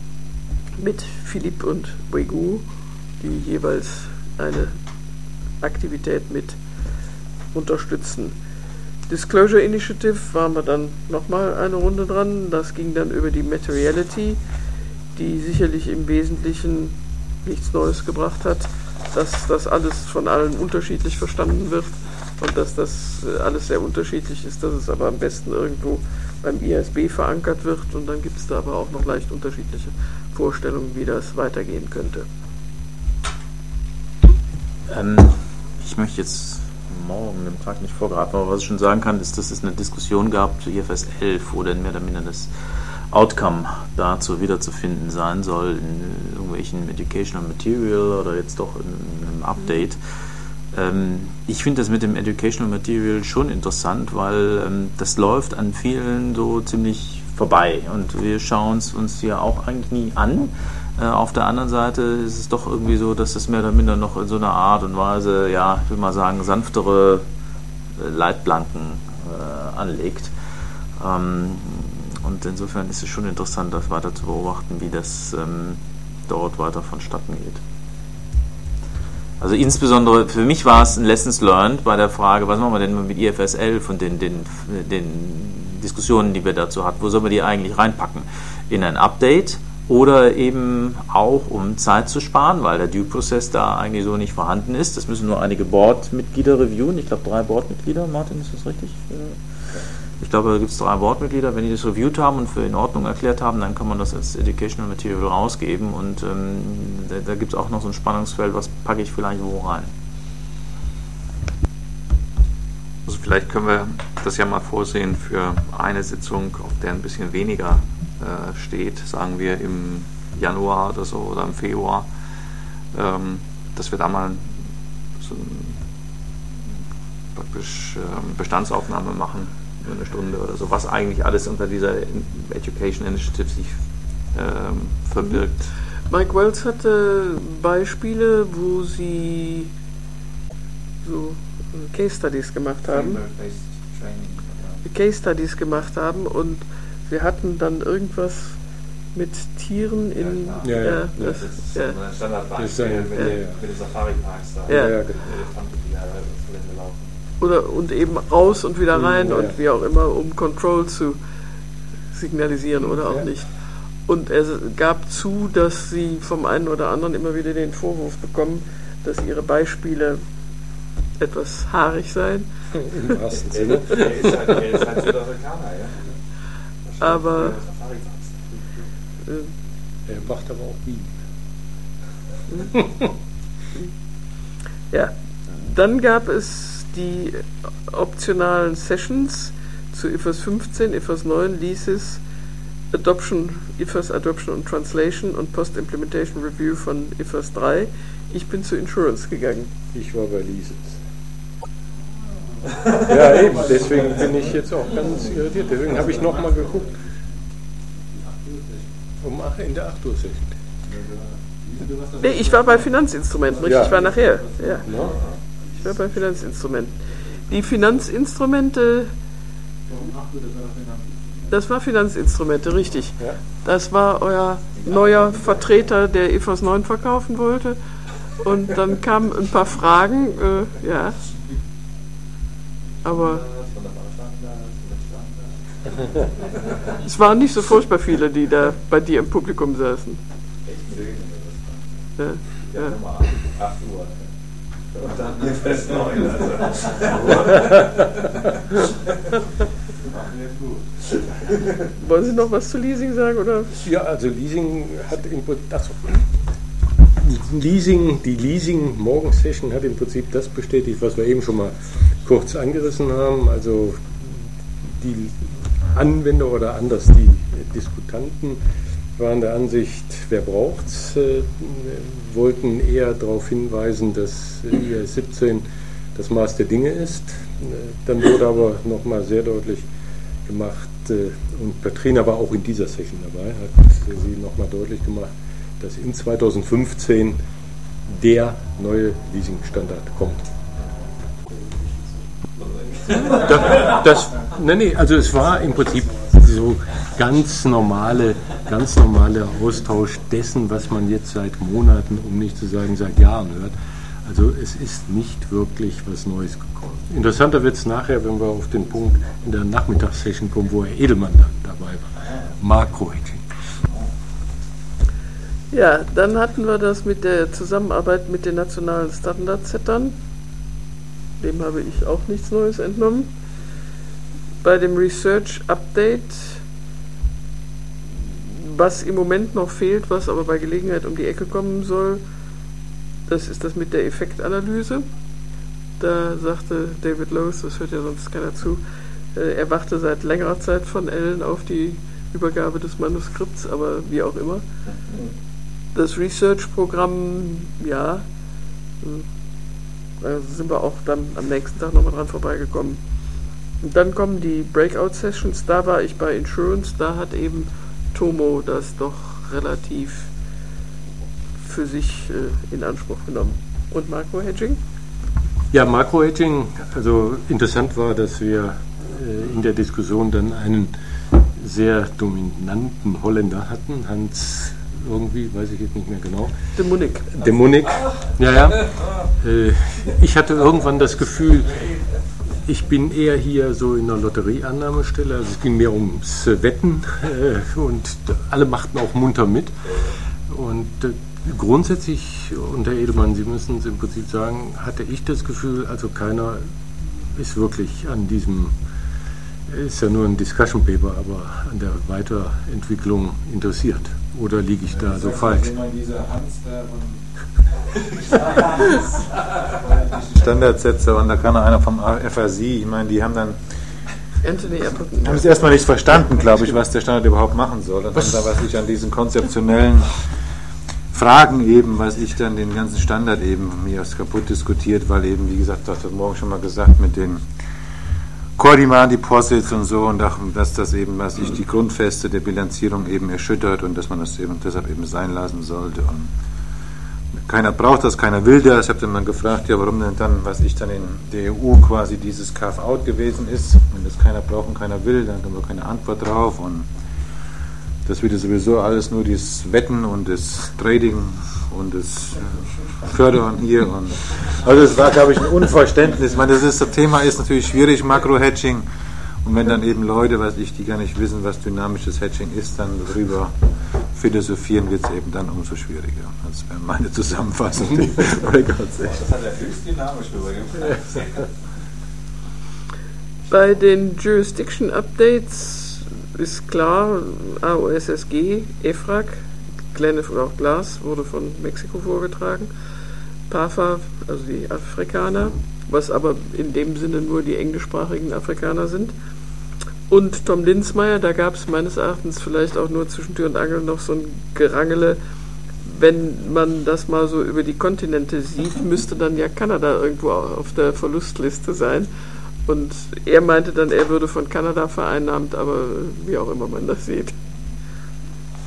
mit Philipp und Wegu, die jeweils eine Aktivität mit unterstützen. Disclosure Initiative waren wir dann nochmal eine Runde dran. Das ging dann über die Materiality, die sicherlich im Wesentlichen nichts Neues gebracht hat, dass das alles von allen unterschiedlich verstanden wird und dass das alles sehr unterschiedlich ist, dass es aber am besten irgendwo beim IASB verankert wird und dann gibt es da aber auch noch leicht unterschiedliche Vorstellungen, wie das weitergehen könnte. Ich möchte jetzt morgen dem Tag nicht vorgreifen, aber was ich schon sagen kann, ist, dass es eine Diskussion gab zu IFRS 11, wo dann mehr oder minder das Outcome dazu wiederzufinden sein soll in irgendwelchen Educational Material oder jetzt doch in einem Update. Ich finde das mit dem Educational Material schon interessant, weil das läuft an vielen so ziemlich vorbei und wir schauen es uns ja auch eigentlich nie an. Auf der anderen Seite ist es doch irgendwie so, dass es mehr oder minder noch in so einer Art und Weise, ja, ich will mal sagen, sanftere Leitplanken anlegt. Und insofern ist es schon interessant, das weiter zu beobachten, wie das dort weiter vonstatten geht. Also insbesondere für mich war es ein Lessons learned bei der Frage, was machen wir denn mit IFRS 11 und den Diskussionen, die wir dazu hatten, wo sollen wir die eigentlich reinpacken? In ein Update oder eben auch, um Zeit zu sparen, weil der Due-Prozess da eigentlich so nicht vorhanden ist. Das müssen nur einige Board-Mitglieder reviewen. Ich glaube 3 Board-Mitglieder, Martin, ist das richtig? Ich glaube, da gibt es 3 Board-Mitglieder. Wenn die das reviewed haben und für in Ordnung erklärt haben, dann kann man das als Educational Material rausgeben und da gibt es auch noch so ein Spannungsfeld, was packe ich vielleicht wo rein. Also vielleicht können wir das ja mal vorsehen für eine Sitzung, auf der ein bisschen weniger steht, sagen wir im Januar oder so oder im Februar, dass wir da mal so praktisch Bestandsaufnahme machen, eine Stunde oder so, was eigentlich alles unter dieser Education Initiative sich verbirgt. Mike Wells hatte Beispiele, wo sie so Case Studies gemacht haben. Case Studies gemacht haben und wir hatten dann irgendwas mit Tieren in... Ja. Das ist so ein Standardbeispiel mit den Safari-Parks da. Ja. Genau. Oder und eben raus und wieder rein und wie auch immer, um Control zu signalisieren oder auch nicht. Und er gab zu, dass sie vom einen oder anderen immer wieder den Vorwurf bekommen, dass ihre Beispiele etwas haarig seien. Im wahrsten Sinne. Er ist halt Südafrikaner, ja. Aber Er macht aber auch Wien. ja, dann gab es die optionalen Sessions zu IFRS 15, IFRS 9, Leases, Adoption, IFRS Adoption und Translation und Post-Implementation Review von IFRS 3. Ich bin zu Insurance gegangen. Ich war bei Leases. Ja, eben, deswegen bin ich jetzt auch ganz irritiert. Deswegen habe ich nochmal geguckt. In der 8 Uhr Session. Nee, ich war bei Finanzinstrumenten, richtig, ich war nachher. Ja. Ich war bei Finanzinstrumenten. Die Finanzinstrumente, das war Finanzinstrumente, richtig. Das war euer neuer Vertreter, der EFOS 9 verkaufen wollte. Und dann kamen ein paar Fragen, ja. Aber es waren nicht so furchtbar viele, die da bei dir im Publikum saßen. Ja, ja. 8 Uhr. Und dann fest 9. Wollen Sie noch was zu Leasing sagen? Oder? Ja, also Leasing hat im Prinzip, die Leasing-Morgen-Session hat im Prinzip das bestätigt, was wir eben schon mal kurz angerissen haben. Also die Anwender oder anders die Diskutanten waren der Ansicht, wer braucht's, wollten eher darauf hinweisen, dass IAS 17 das Maß der Dinge ist. Dann wurde aber nochmal sehr deutlich gemacht, und Katrina war auch in dieser Session dabei, hat sie nochmal deutlich gemacht, dass in 2015 der neue Leasing-Standard kommt. Also es war im Prinzip so ganz normaler Austausch dessen, was man jetzt seit Monaten, um nicht zu sagen seit Jahren hört. Also es ist nicht wirklich was Neues gekommen. Interessanter wird es nachher, wenn wir auf den Punkt in der Nachmittagssession kommen, wo Herr Edelmann dann dabei war. Makro-Hedging. Ja, dann hatten wir das mit der Zusammenarbeit mit den nationalen Standardsettern. Dem habe ich auch nichts Neues entnommen. Bei dem Research Update, was im Moment noch fehlt, was aber bei Gelegenheit um die Ecke kommen soll, das ist das mit der Effektanalyse. Da sagte David Lowe's, das hört ja sonst keiner zu, er warte seit längerer Zeit von Ellen auf die Übergabe des Manuskripts, aber wie auch immer. Das Research-Programm, ja, da sind wir auch dann am nächsten Tag nochmal dran vorbeigekommen. Und dann kommen die Breakout-Sessions, da war ich bei Insurance, da hat eben Tomo das doch relativ für sich in Anspruch genommen. Und Makro-Hedging? Ja, Makro-Hedging, also interessant war, dass wir in der Diskussion dann einen sehr dominanten Holländer hatten, Hans irgendwie, weiß ich jetzt nicht mehr genau. De Munnik. Ja. Ich hatte irgendwann das Gefühl, ich bin eher hier so in einer Lotterieannahmestelle, also es ging mehr ums Wetten und alle machten auch munter mit. Und grundsätzlich, und Herr Edelmann, Sie müssen es im Prinzip sagen, hatte ich das Gefühl, also keiner ist wirklich an diesem, ist ja nur ein Discussion Paper, aber an der Weiterentwicklung interessiert. Oder liege ich da so falsch? Standardsetzer, und da kann einer vom FASI, ich meine, die haben dann Anthony haben es erstmal nicht verstanden, glaube ich, was der Standard überhaupt machen soll. Und haben da, was ich an diesen konzeptionellen Fragen eben, was ich dann den ganzen Standard eben mir kaputt diskutiert, weil eben, wie gesagt, das hat morgen schon mal gesagt, mit den Core-Demand Deposits und so, und dass das eben, was ich die Grundfeste der Bilanzierung eben erschüttert und dass man das eben deshalb eben sein lassen sollte. Und keiner braucht das, keiner will das. Ich habe dann mal gefragt, ja, warum denn dann, was ich dann in der EU quasi dieses Carve-out gewesen ist. Wenn das keiner braucht und keiner will, dann haben wir keine Antwort drauf. Und das wird sowieso alles nur das Wetten und das Trading und das Fördern hier. Und also es war, glaube ich, ein Unverständnis. Ich meine, das Thema ist natürlich schwierig, Makro-Hedging. Und wenn dann eben Leute, die gar nicht wissen, was dynamisches Hedging ist, dann darüber philosophieren, wird es eben dann umso schwieriger. Das wäre meine Zusammenfassung. Das hat er höchst dynamisch rübergebracht. Bei den Jurisdiction Updates ist klar, AOSSG, EFRAG, Glenif oder auch GLAS wurde von Mexiko vorgetragen, PAFA, also die Afrikaner, was aber in dem Sinne nur die englischsprachigen Afrikaner sind. Und Tom Linsmeier, da gab es meines Erachtens vielleicht auch nur zwischen Tür und Angel noch so ein Gerangele. Wenn man das mal so über die Kontinente sieht, müsste dann ja Kanada irgendwo auf der Verlustliste sein. Und er meinte dann, er würde von Kanada vereinnahmt, aber wie auch immer man das sieht.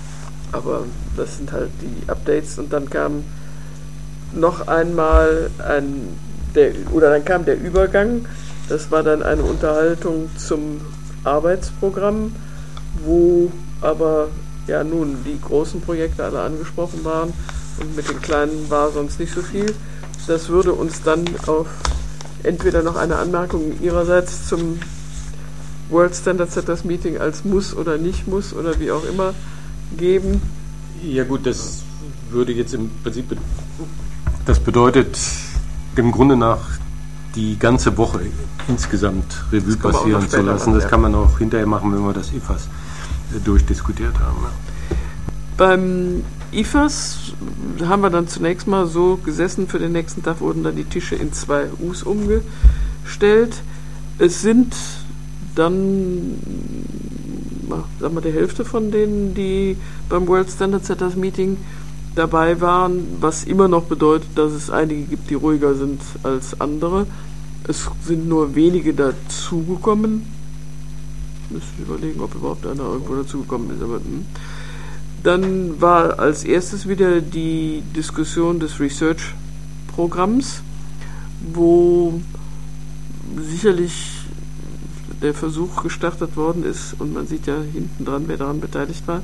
aber das sind halt die Updates. Und dann kam noch einmal dann kam der Übergang. Das war dann eine Unterhaltung zum Arbeitsprogramm, wo aber ja nun die großen Projekte alle angesprochen waren und mit den kleinen war sonst nicht so viel. Das würde uns dann auf entweder noch eine Anmerkung Ihrerseits zum World Standard Setters Meeting als muss oder nicht muss oder wie auch immer geben. Ja gut, das würde jetzt im Prinzip, das bedeutet im Grunde nach die ganze Woche insgesamt Revue passieren zu lassen. Das kann man auch hinterher machen, wenn wir das IFAS durchdiskutiert haben. Ja. Beim IFAS haben wir dann zunächst mal so gesessen, für den nächsten Tag wurden dann die Tische in 2 U's umgestellt. Es sind dann, sagen wir, die Hälfte von denen, die beim World Standard Setters Meeting dabei waren, was immer noch bedeutet, dass es einige gibt, die ruhiger sind als andere. Es sind nur wenige dazugekommen. Müssen wir überlegen, ob überhaupt einer irgendwo dazugekommen ist. Aber, Dann war als erstes wieder die Diskussion des Research-Programms, wo sicherlich der Versuch gestartet worden ist, und man sieht ja hinten dran, wer daran beteiligt war,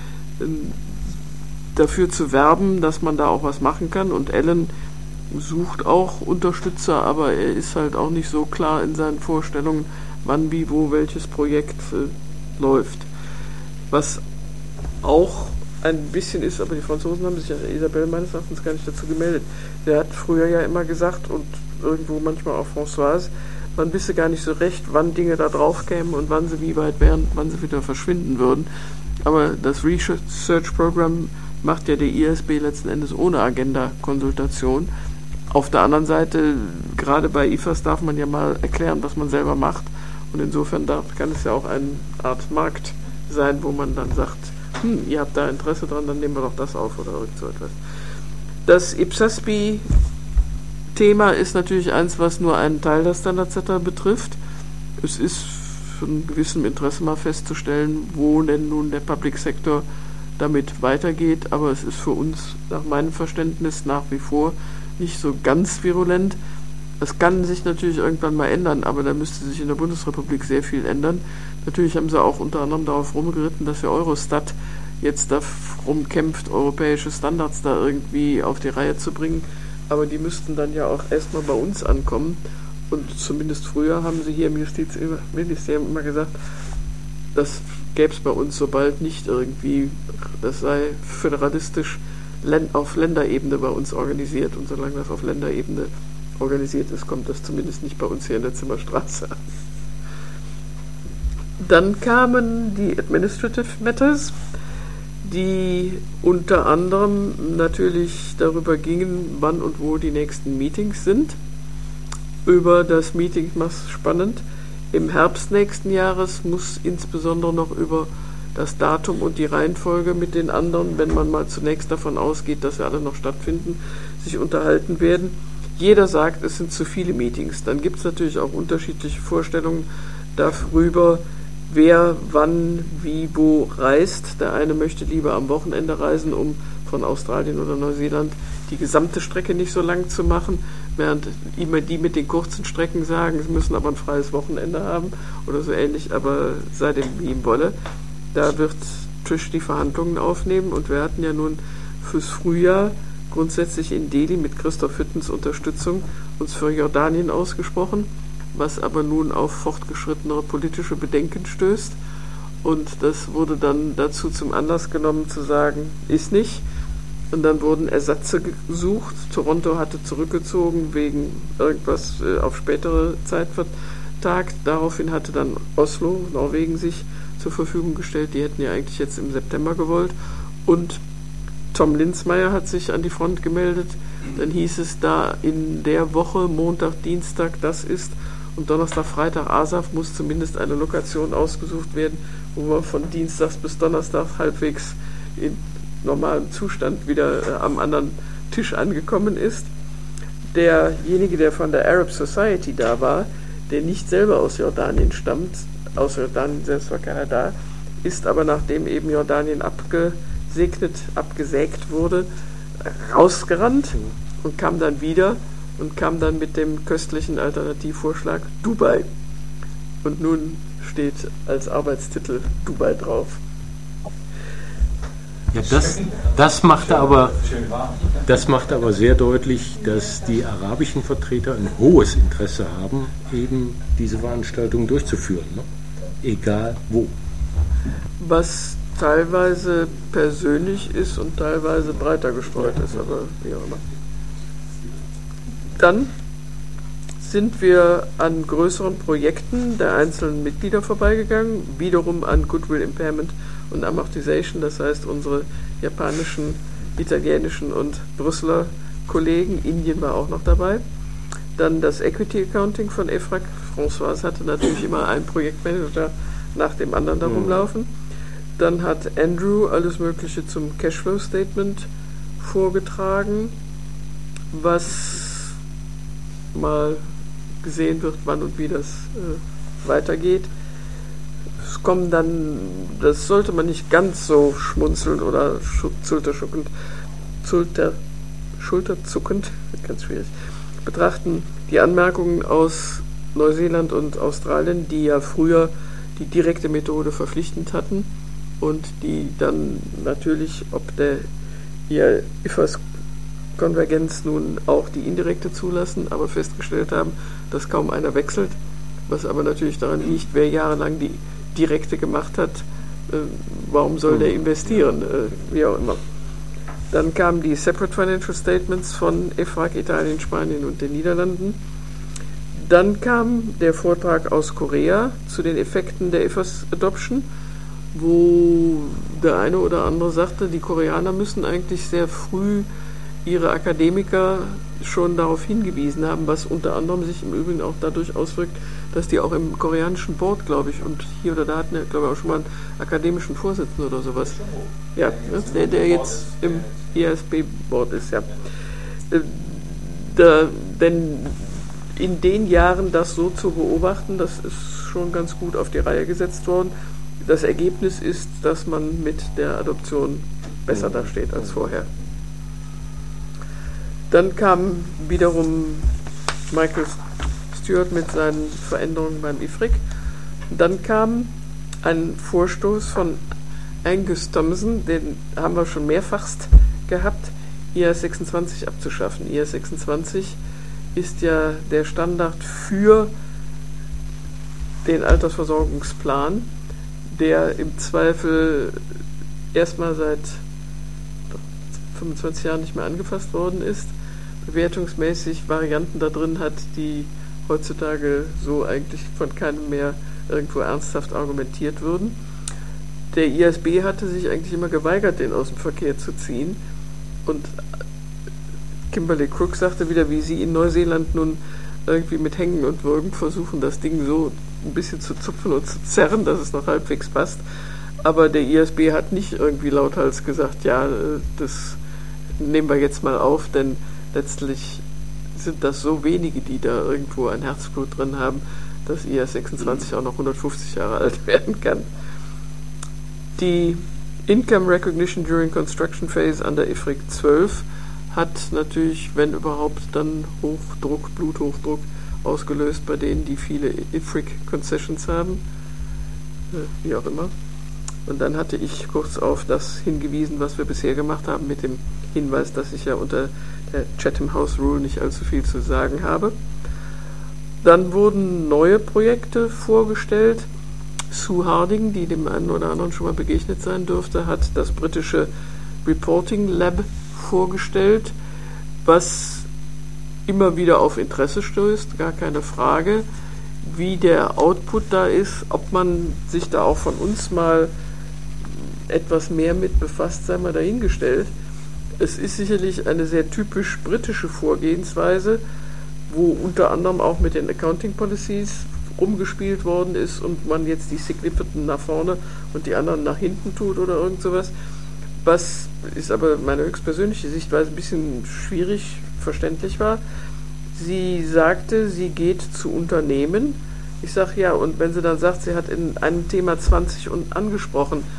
dafür zu werben, dass man da auch was machen kann. Und Alan sucht auch Unterstützer, aber er ist halt auch nicht so klar in seinen Vorstellungen, wann, wie, wo, welches Projekt läuft. Was auch ein bisschen ist, aber die Franzosen haben sich, ja, Isabelle meines Erachtens gar nicht dazu gemeldet. Der hat früher ja immer gesagt, und irgendwo manchmal auch Françoise, man wisse gar nicht so recht, wann Dinge da drauf kämen und wann sie wie weit wären, wann sie wieder verschwinden würden. Aber das Research-Programm macht ja der ISB letzten Endes ohne Agenda-Konsultation. Auf der anderen Seite, gerade bei IFAS darf man ja mal erklären, was man selber macht. Und insofern kann es ja auch eine Art Markt sein, wo man dann sagt, ihr habt da Interesse dran, dann nehmen wir doch das auf oder irgend so etwas. Das IPSASB-Thema ist natürlich eins, was nur einen Teil der Standard Setter betrifft. Es ist von gewissem Interesse mal festzustellen, wo denn nun der Public Sector damit weitergeht, aber es ist für uns nach meinem Verständnis nach wie vor nicht so ganz virulent. Das kann sich natürlich irgendwann mal ändern, aber da müsste sich in der Bundesrepublik sehr viel ändern. Natürlich haben sie auch unter anderem darauf rumgeritten, dass der Eurostat jetzt darum kämpft, europäische Standards da irgendwie auf die Reihe zu bringen, aber die müssten dann ja auch erstmal bei uns ankommen. Und zumindest früher haben sie hier im Justizministerium immer gesagt, das gäbe es bei uns so bald nicht irgendwie, das sei föderalistisch auf Länderebene bei uns organisiert, und solange das auf Länderebene organisiert ist, kommt das zumindest nicht bei uns hier in der Zimmerstraße an. Dann kamen die Administrative Matters, die unter anderem natürlich darüber gingen, wann und wo die nächsten Meetings sind. Über das Meeting macht es spannend. Im Herbst nächsten Jahres muss insbesondere noch über das Datum und die Reihenfolge mit den anderen, wenn man mal zunächst davon ausgeht, dass sie alle noch stattfinden, sich unterhalten werden. Jeder sagt, es sind zu viele Meetings. Dann gibt es natürlich auch unterschiedliche Vorstellungen darüber, wer wann wie wo reist. Der eine möchte lieber am Wochenende reisen, um von Australien oder Neuseeland die gesamte Strecke nicht so lang zu machen, während immer die mit den kurzen Strecken sagen, sie müssen aber ein freies Wochenende haben oder so ähnlich, aber sei dem wie ihm wolle. Da wird Trish die Verhandlungen aufnehmen, und wir hatten ja nun fürs Frühjahr grundsätzlich in Delhi mit Christoph Hüttens Unterstützung uns für Jordanien ausgesprochen, was aber nun auf fortgeschrittenere politische Bedenken stößt, und das wurde dann dazu zum Anlass genommen zu sagen, ist nicht, und dann wurden Ersatze gesucht. Toronto hatte zurückgezogen wegen irgendwas auf spätere Zeit vertagt. Daraufhin hatte dann Oslo, Norwegen, sich zur Verfügung gestellt. Die hätten ja eigentlich jetzt im September gewollt. Und Tom Linzmeier hat sich an die Front gemeldet. Dann hieß es da in der Woche, Montag, Dienstag, das ist, und Donnerstag, Freitag, ASAF, muss zumindest eine Lokation ausgesucht werden, wo man von Dienstags bis Donnerstag halbwegs in normalem Zustand wieder am anderen Tisch angekommen ist. Derjenige, der von der Arab Society da war, der nicht selber aus Jordanien stammt, aus Jordanien selbst war keiner da, ist aber, nachdem eben Jordanien abgesagt abgesegnet, abgesägt wurde, rausgerannt und kam dann wieder und kam dann mit dem köstlichen Alternativvorschlag Dubai. Und nun steht als Arbeitstitel Dubai drauf. Ja, das macht aber sehr deutlich, dass die arabischen Vertreter ein hohes Interesse haben, eben diese Veranstaltung durchzuführen, ne? Egal wo. Was teilweise persönlich ist und teilweise breiter gestreut ist, aber wie auch immer. Dann sind wir an größeren Projekten der einzelnen Mitglieder vorbeigegangen, wiederum an Goodwill Impairment und Amortization, das heißt unsere japanischen, italienischen und Brüsseler Kollegen, Indien war auch noch dabei. Dann das Equity Accounting von EFRAG. François hatte natürlich immer einen Projektmanager nach dem anderen da rumlaufen. Dann hat Andrew alles Mögliche zum Cashflow Statement vorgetragen, was mal gesehen wird, wann und wie das weitergeht. Es kommen dann, das sollte man nicht ganz so schmunzelnd oder schulterzuckend, ganz schwierig, betrachten, die Anmerkungen aus Neuseeland und Australien, die ja früher die direkte Methode verpflichtend hatten und die dann natürlich, ob der IFRS-Konvergenz nun auch die indirekte zulassen, aber festgestellt haben, dass kaum einer wechselt, was aber natürlich daran liegt, wer jahrelang die direkte gemacht hat, warum soll der investieren, wie auch immer. Dann kamen die Separate Financial Statements von EFRAG, Italien, Spanien und den Niederlanden. Dann kam der Vortrag aus Korea zu den Effekten der IFRS Adoption, wo der eine oder andere sagte, die Koreaner müssen eigentlich sehr früh ihre Akademiker schon darauf hingewiesen haben, was unter anderem sich im Übrigen auch dadurch auswirkt, dass die auch im koreanischen Board, glaube ich, und hier oder da hatten wir, glaube ich, auch schon mal einen akademischen Vorsitzenden oder sowas. Ja, der jetzt im IASB-Board ist, ja. Denn in den Jahren das so zu beobachten, das ist schon ganz gut auf die Reihe gesetzt worden. Das Ergebnis ist, dass man mit der Adoption besser dasteht als vorher. Dann kam wiederum Michael Stewart mit seinen Veränderungen beim IFRIC. Dann kam ein Vorstoß von Angus Thompson, den haben wir schon mehrfachst gehabt, IAS 26 abzuschaffen. IAS 26 ist ja der Standard für den Altersversorgungsplan, der im Zweifel erstmal seit 25 Jahren nicht mehr angefasst worden ist, bewertungsmäßig Varianten da drin hat, die heutzutage so eigentlich von keinem mehr irgendwo ernsthaft argumentiert würden. Der IASB hatte sich eigentlich immer geweigert, den aus dem Verkehr zu ziehen, und Kimberly Crook sagte wieder, wie sie in Neuseeland nun irgendwie mit Hängen und Würgen versuchen, das Ding so ein bisschen zu zupfen und zu zerren, dass es noch halbwegs passt. Aber der IASB hat nicht irgendwie lauthals gesagt, ja, das nehmen wir jetzt mal auf, denn letztlich sind das so wenige, die da irgendwo ein Herzblut drin haben, dass IAS 26 auch noch 150 Jahre alt werden kann. Die Income Recognition during Construction Phase an der IFRIC 12 hat natürlich, wenn überhaupt, dann Hochdruck, Bluthochdruck ausgelöst bei denen, die viele IFRIC Concessions haben, wie auch immer. Und dann hatte ich kurz auf das hingewiesen, was wir bisher gemacht haben, mit dem Hinweis, dass ich ja unter der Chatham House Rule nicht allzu viel zu sagen habe. Dann wurden neue Projekte vorgestellt. Sue Harding, die dem einen oder anderen schon mal begegnet sein dürfte, hat das britische Reporting Lab vorgestellt, was immer wieder auf Interesse stößt, gar keine Frage. Wie der Output da ist, ob man sich da auch von uns mal etwas mehr mit befasst, sei mal dahingestellt. Es ist sicherlich eine sehr typisch britische Vorgehensweise, wo unter anderem auch mit den Accounting Policies rumgespielt worden ist und man jetzt die Signifikanten nach vorne und die anderen nach hinten tut oder irgend sowas. Was ist aber meine höchstpersönliche Sichtweise ein bisschen schwierig verständlich war. Sie sagte, sie geht zu Unternehmen. Ich sage ja, und wenn sie dann sagt, sie hat in einem Thema 20 angesprochen,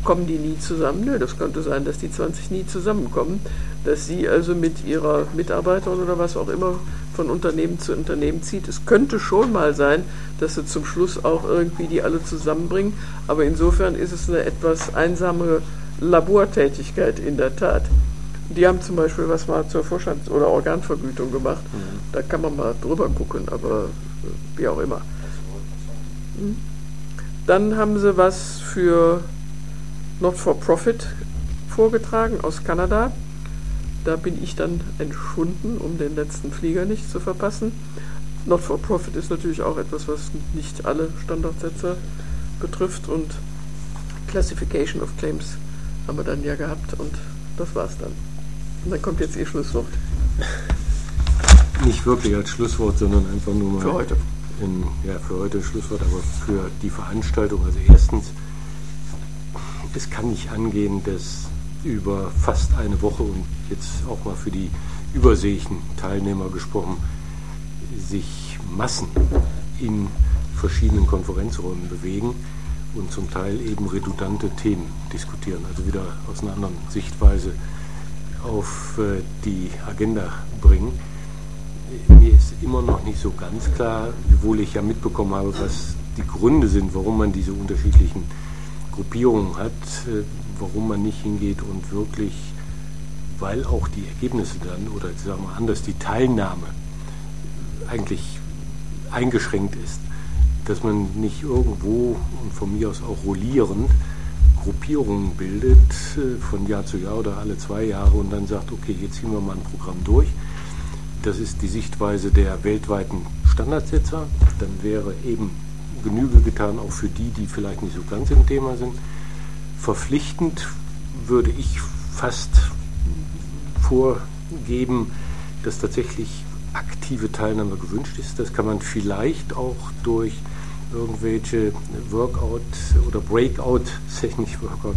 kommen die nie zusammen? Nö, das könnte sein, dass die 20 nie zusammenkommen, dass sie also mit ihrer Mitarbeiterin oder was auch immer von Unternehmen zu Unternehmen zieht. Es könnte schon mal sein, dass sie zum Schluss auch irgendwie die alle zusammenbringen, aber insofern ist es eine etwas einsame Labortätigkeit in der Tat. Die haben zum Beispiel was mal zur Vorstands- oder Organvergütung gemacht. Da kann man mal drüber gucken, aber wie auch immer. Dann haben sie was für Not-for-Profit vorgetragen aus Kanada. Da bin ich dann entschwunden, um den letzten Flieger nicht zu verpassen. Not-for-Profit ist natürlich auch etwas, was nicht alle Standardsetzer betrifft, und Classification of Claims haben wir dann ja gehabt, und das war's dann. Und dann kommt jetzt Ihr Schlusswort. Nicht wirklich als Schlusswort, sondern einfach nur mal für heute. Für heute Schlusswort, aber für die Veranstaltung. Also erstens, es kann nicht angehen, dass über fast eine Woche und jetzt auch mal für die überseeischen Teilnehmer gesprochen, sich Massen in verschiedenen Konferenzräumen bewegen und zum Teil eben redundante Themen diskutieren, also wieder aus einer anderen Sichtweise auf die Agenda bringen. Mir ist immer noch nicht so ganz klar, wiewohl ich ja mitbekommen habe, was die Gründe sind, warum man diese unterschiedlichen Gruppierungen hat, warum man nicht hingeht und wirklich, weil auch die Ergebnisse dann, oder sagen wir anders, die Teilnahme eigentlich eingeschränkt ist, dass man nicht irgendwo und von mir aus auch rollierend Gruppierungen bildet, von Jahr zu Jahr oder alle 2 Jahre, und dann sagt, okay, jetzt ziehen wir mal ein Programm durch. Das ist die Sichtweise der weltweiten Standardsetzer. Dann wäre eben Genüge getan, auch für die, die vielleicht nicht so ganz im Thema sind. Verpflichtend würde ich fast vorgeben, dass tatsächlich aktive Teilnahme gewünscht ist. Das kann man vielleicht auch durch irgendwelche Workout- oder Breakout-Sessions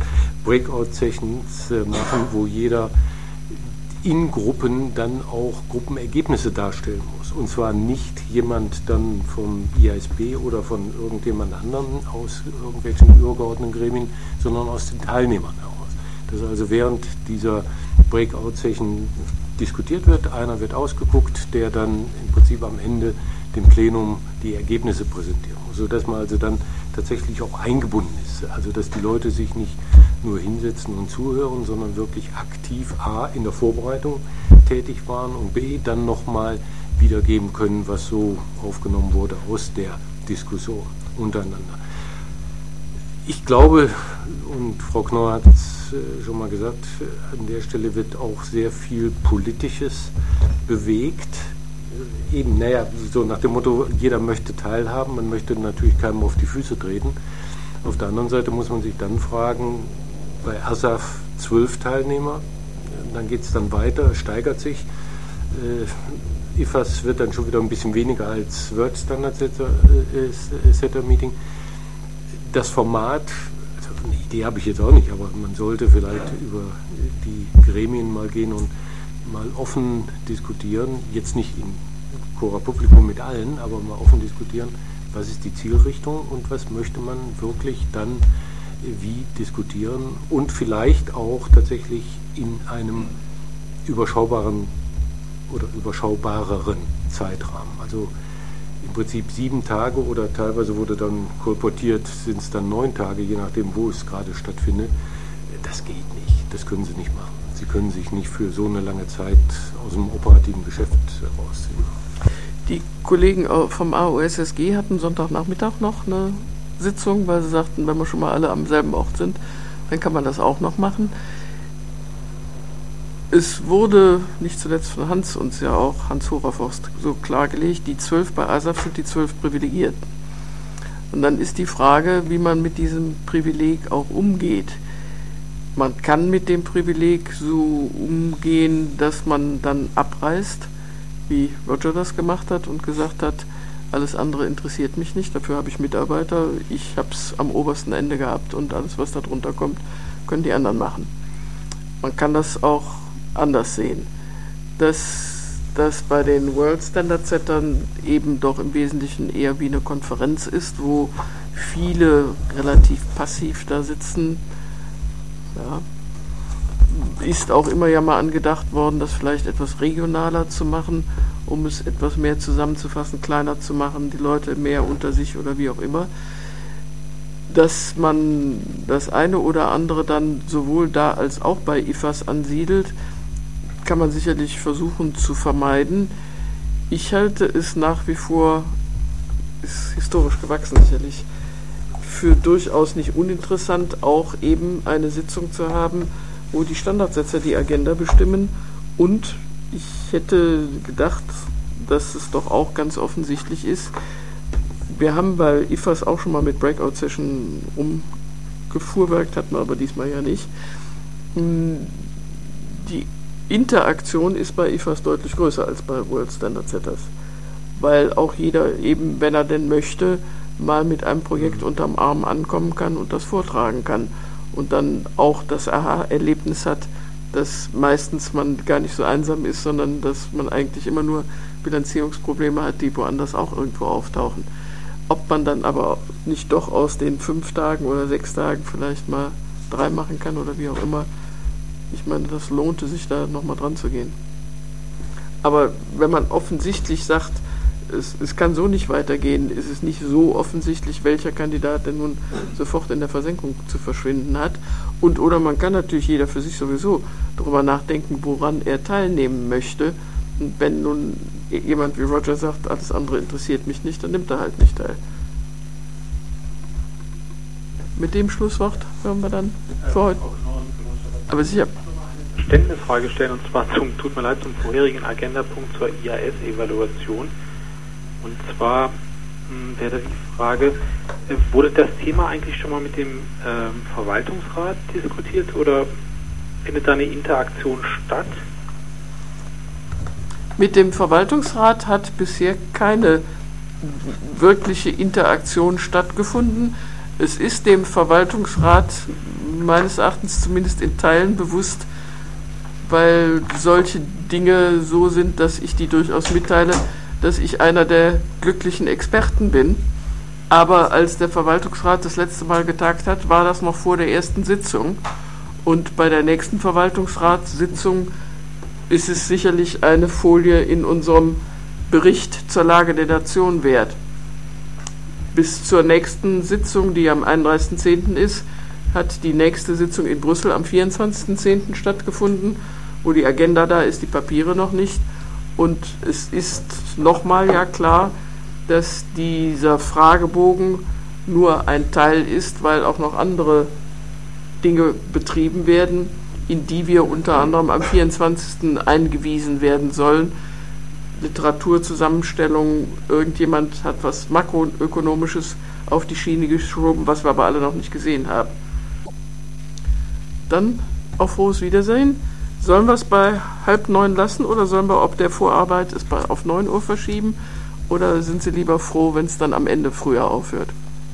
machen, wo jeder in Gruppen dann auch Gruppenergebnisse darstellen muss. Und zwar nicht jemand dann vom IASB oder von irgendjemand anderem aus irgendwelchen übergeordneten Gremien, sondern aus den Teilnehmern heraus. Dass also während dieser Breakout-Session diskutiert wird, einer wird ausgeguckt, der dann im Prinzip am Ende dem Plenum die Ergebnisse präsentieren muss, sodass man also dann tatsächlich auch eingebunden ist. Also dass die Leute sich nicht nur hinsetzen und zuhören, sondern wirklich aktiv A, in der Vorbereitung tätig waren und B, dann nochmal wiedergeben können, was so aufgenommen wurde aus der Diskussion untereinander. Ich glaube, und Frau Knorr hat es schon mal gesagt, an der Stelle wird auch sehr viel Politisches bewegt. Eben, so nach dem Motto, jeder möchte teilhaben, man möchte natürlich keinem auf die Füße treten. Auf der anderen Seite muss man sich dann fragen, bei ASAF 12 Teilnehmer, dann geht es dann weiter, steigert sich. IFAS wird dann schon wieder ein bisschen weniger als World Standard Setter Meeting. Das Format, also eine Idee habe ich jetzt auch nicht, aber man sollte vielleicht über die Gremien mal gehen und mal offen diskutieren, jetzt nicht in Cora Publico mit allen, aber mal offen diskutieren, was ist die Zielrichtung und was möchte man wirklich dann wie diskutieren und vielleicht auch tatsächlich in einem überschaubareren Zeitrahmen. Also im Prinzip 7 Tage oder teilweise wurde dann kolportiert, sind es dann 9 Tage, je nachdem, wo es gerade stattfindet. Das geht nicht, das können Sie nicht machen. Sie können sich nicht für so eine lange Zeit aus dem operativen Geschäft rausziehen. Die Kollegen vom AOSSG hatten Sonntagnachmittag noch eine Sitzung, weil sie sagten, wenn wir schon mal alle am selben Ort sind, dann kann man das auch noch machen. Es wurde, nicht zuletzt von Hans uns ja auch, Hans Horaforst, so klargelegt, die 12 bei ASAF sind die 12 Privilegierten. Und dann ist die Frage, wie man mit diesem Privileg auch umgeht. Man kann mit dem Privileg so umgehen, dass man dann abreißt, wie Roger das gemacht hat und gesagt hat, alles andere interessiert mich nicht, dafür habe ich Mitarbeiter, ich habe es am obersten Ende gehabt und alles, was da drunter kommt, können die anderen machen. Man kann das auch anders sehen, dass das bei den World Standard Settern eben doch im Wesentlichen eher wie eine Konferenz ist, wo viele relativ passiv da sitzen Ja. Ist auch immer ja mal angedacht worden, das vielleicht etwas regionaler zu machen, um es etwas mehr zusammenzufassen, kleiner zu machen, die Leute mehr unter sich oder wie auch immer. Dass man das eine oder andere dann sowohl da als auch bei IFAS ansiedelt, kann man sicherlich versuchen zu vermeiden. Ich halte es nach wie vor, ist historisch gewachsen sicherlich, für durchaus nicht uninteressant, auch eben eine Sitzung zu haben, wo die Standardsetzer die Agenda bestimmen. Und ich hätte gedacht, dass es doch auch ganz offensichtlich ist, wir haben bei IFAS auch schon mal mit Breakout-Session rumgefuhrwerkt, hatten wir aber diesmal ja nicht. Die Interaktion ist bei IFAS deutlich größer als bei World Standard Setters, weil auch jeder eben, wenn er denn möchte, mal mit einem Projekt unterm Arm ankommen kann und das vortragen kann und dann auch das Aha-Erlebnis hat, dass meistens man gar nicht so einsam ist, sondern dass man eigentlich immer nur Bilanzierungsprobleme hat, die woanders auch irgendwo auftauchen. Ob man dann aber nicht doch aus den 5 Tagen oder 6 Tagen vielleicht mal 3 machen kann oder wie auch immer, ich meine, das lohnte sich da nochmal dran zu gehen. Aber wenn man offensichtlich sagt, es kann so nicht weitergehen, ist es nicht so offensichtlich, welcher Kandidat denn nun sofort in der Versenkung zu verschwinden hat. Oder man kann natürlich jeder für sich sowieso darüber nachdenken, woran er teilnehmen möchte. Und wenn nun jemand wie Roger sagt, alles andere interessiert mich nicht, dann nimmt er halt nicht teil. Mit dem Schlusswort hören wir dann für heute. Aber sicher. Verständnisfrage stellen, und zwar tut mir leid, zum vorherigen Agendapunkt zur IAS-Evaluation. Und zwar wäre da die Frage, wurde das Thema eigentlich schon mal mit dem Verwaltungsrat diskutiert oder findet da eine Interaktion statt? Mit dem Verwaltungsrat hat bisher keine wirkliche Interaktion stattgefunden. Es ist dem Verwaltungsrat meines Erachtens zumindest in Teilen bewusst, weil solche Dinge so sind, dass ich die durchaus mitteile, dass ich einer der glücklichen Experten bin. Aber als der Verwaltungsrat das letzte Mal getagt hat, war das noch vor der ersten Sitzung. Und bei der nächsten Verwaltungsratssitzung ist es sicherlich eine Folie in unserem Bericht zur Lage der Nation wert. Bis zur nächsten Sitzung, die am 31.10. ist, hat die nächste Sitzung in Brüssel am 24.10. stattgefunden, wo die Agenda da ist, die Papiere noch nicht. Und es ist nochmal ja klar, dass dieser Fragebogen nur ein Teil ist, weil auch noch andere Dinge betrieben werden, in die wir unter anderem am 24. eingewiesen werden sollen. Literaturzusammenstellung, irgendjemand hat was Makroökonomisches auf die Schiene geschoben, was wir aber alle noch nicht gesehen haben. Dann auf frohes Wiedersehen. Sollen wir es bei 8:30 lassen oder sollen wir ob der Vorarbeit es auf 9 Uhr verschieben oder sind Sie lieber froh, wenn es dann am Ende früher aufhört?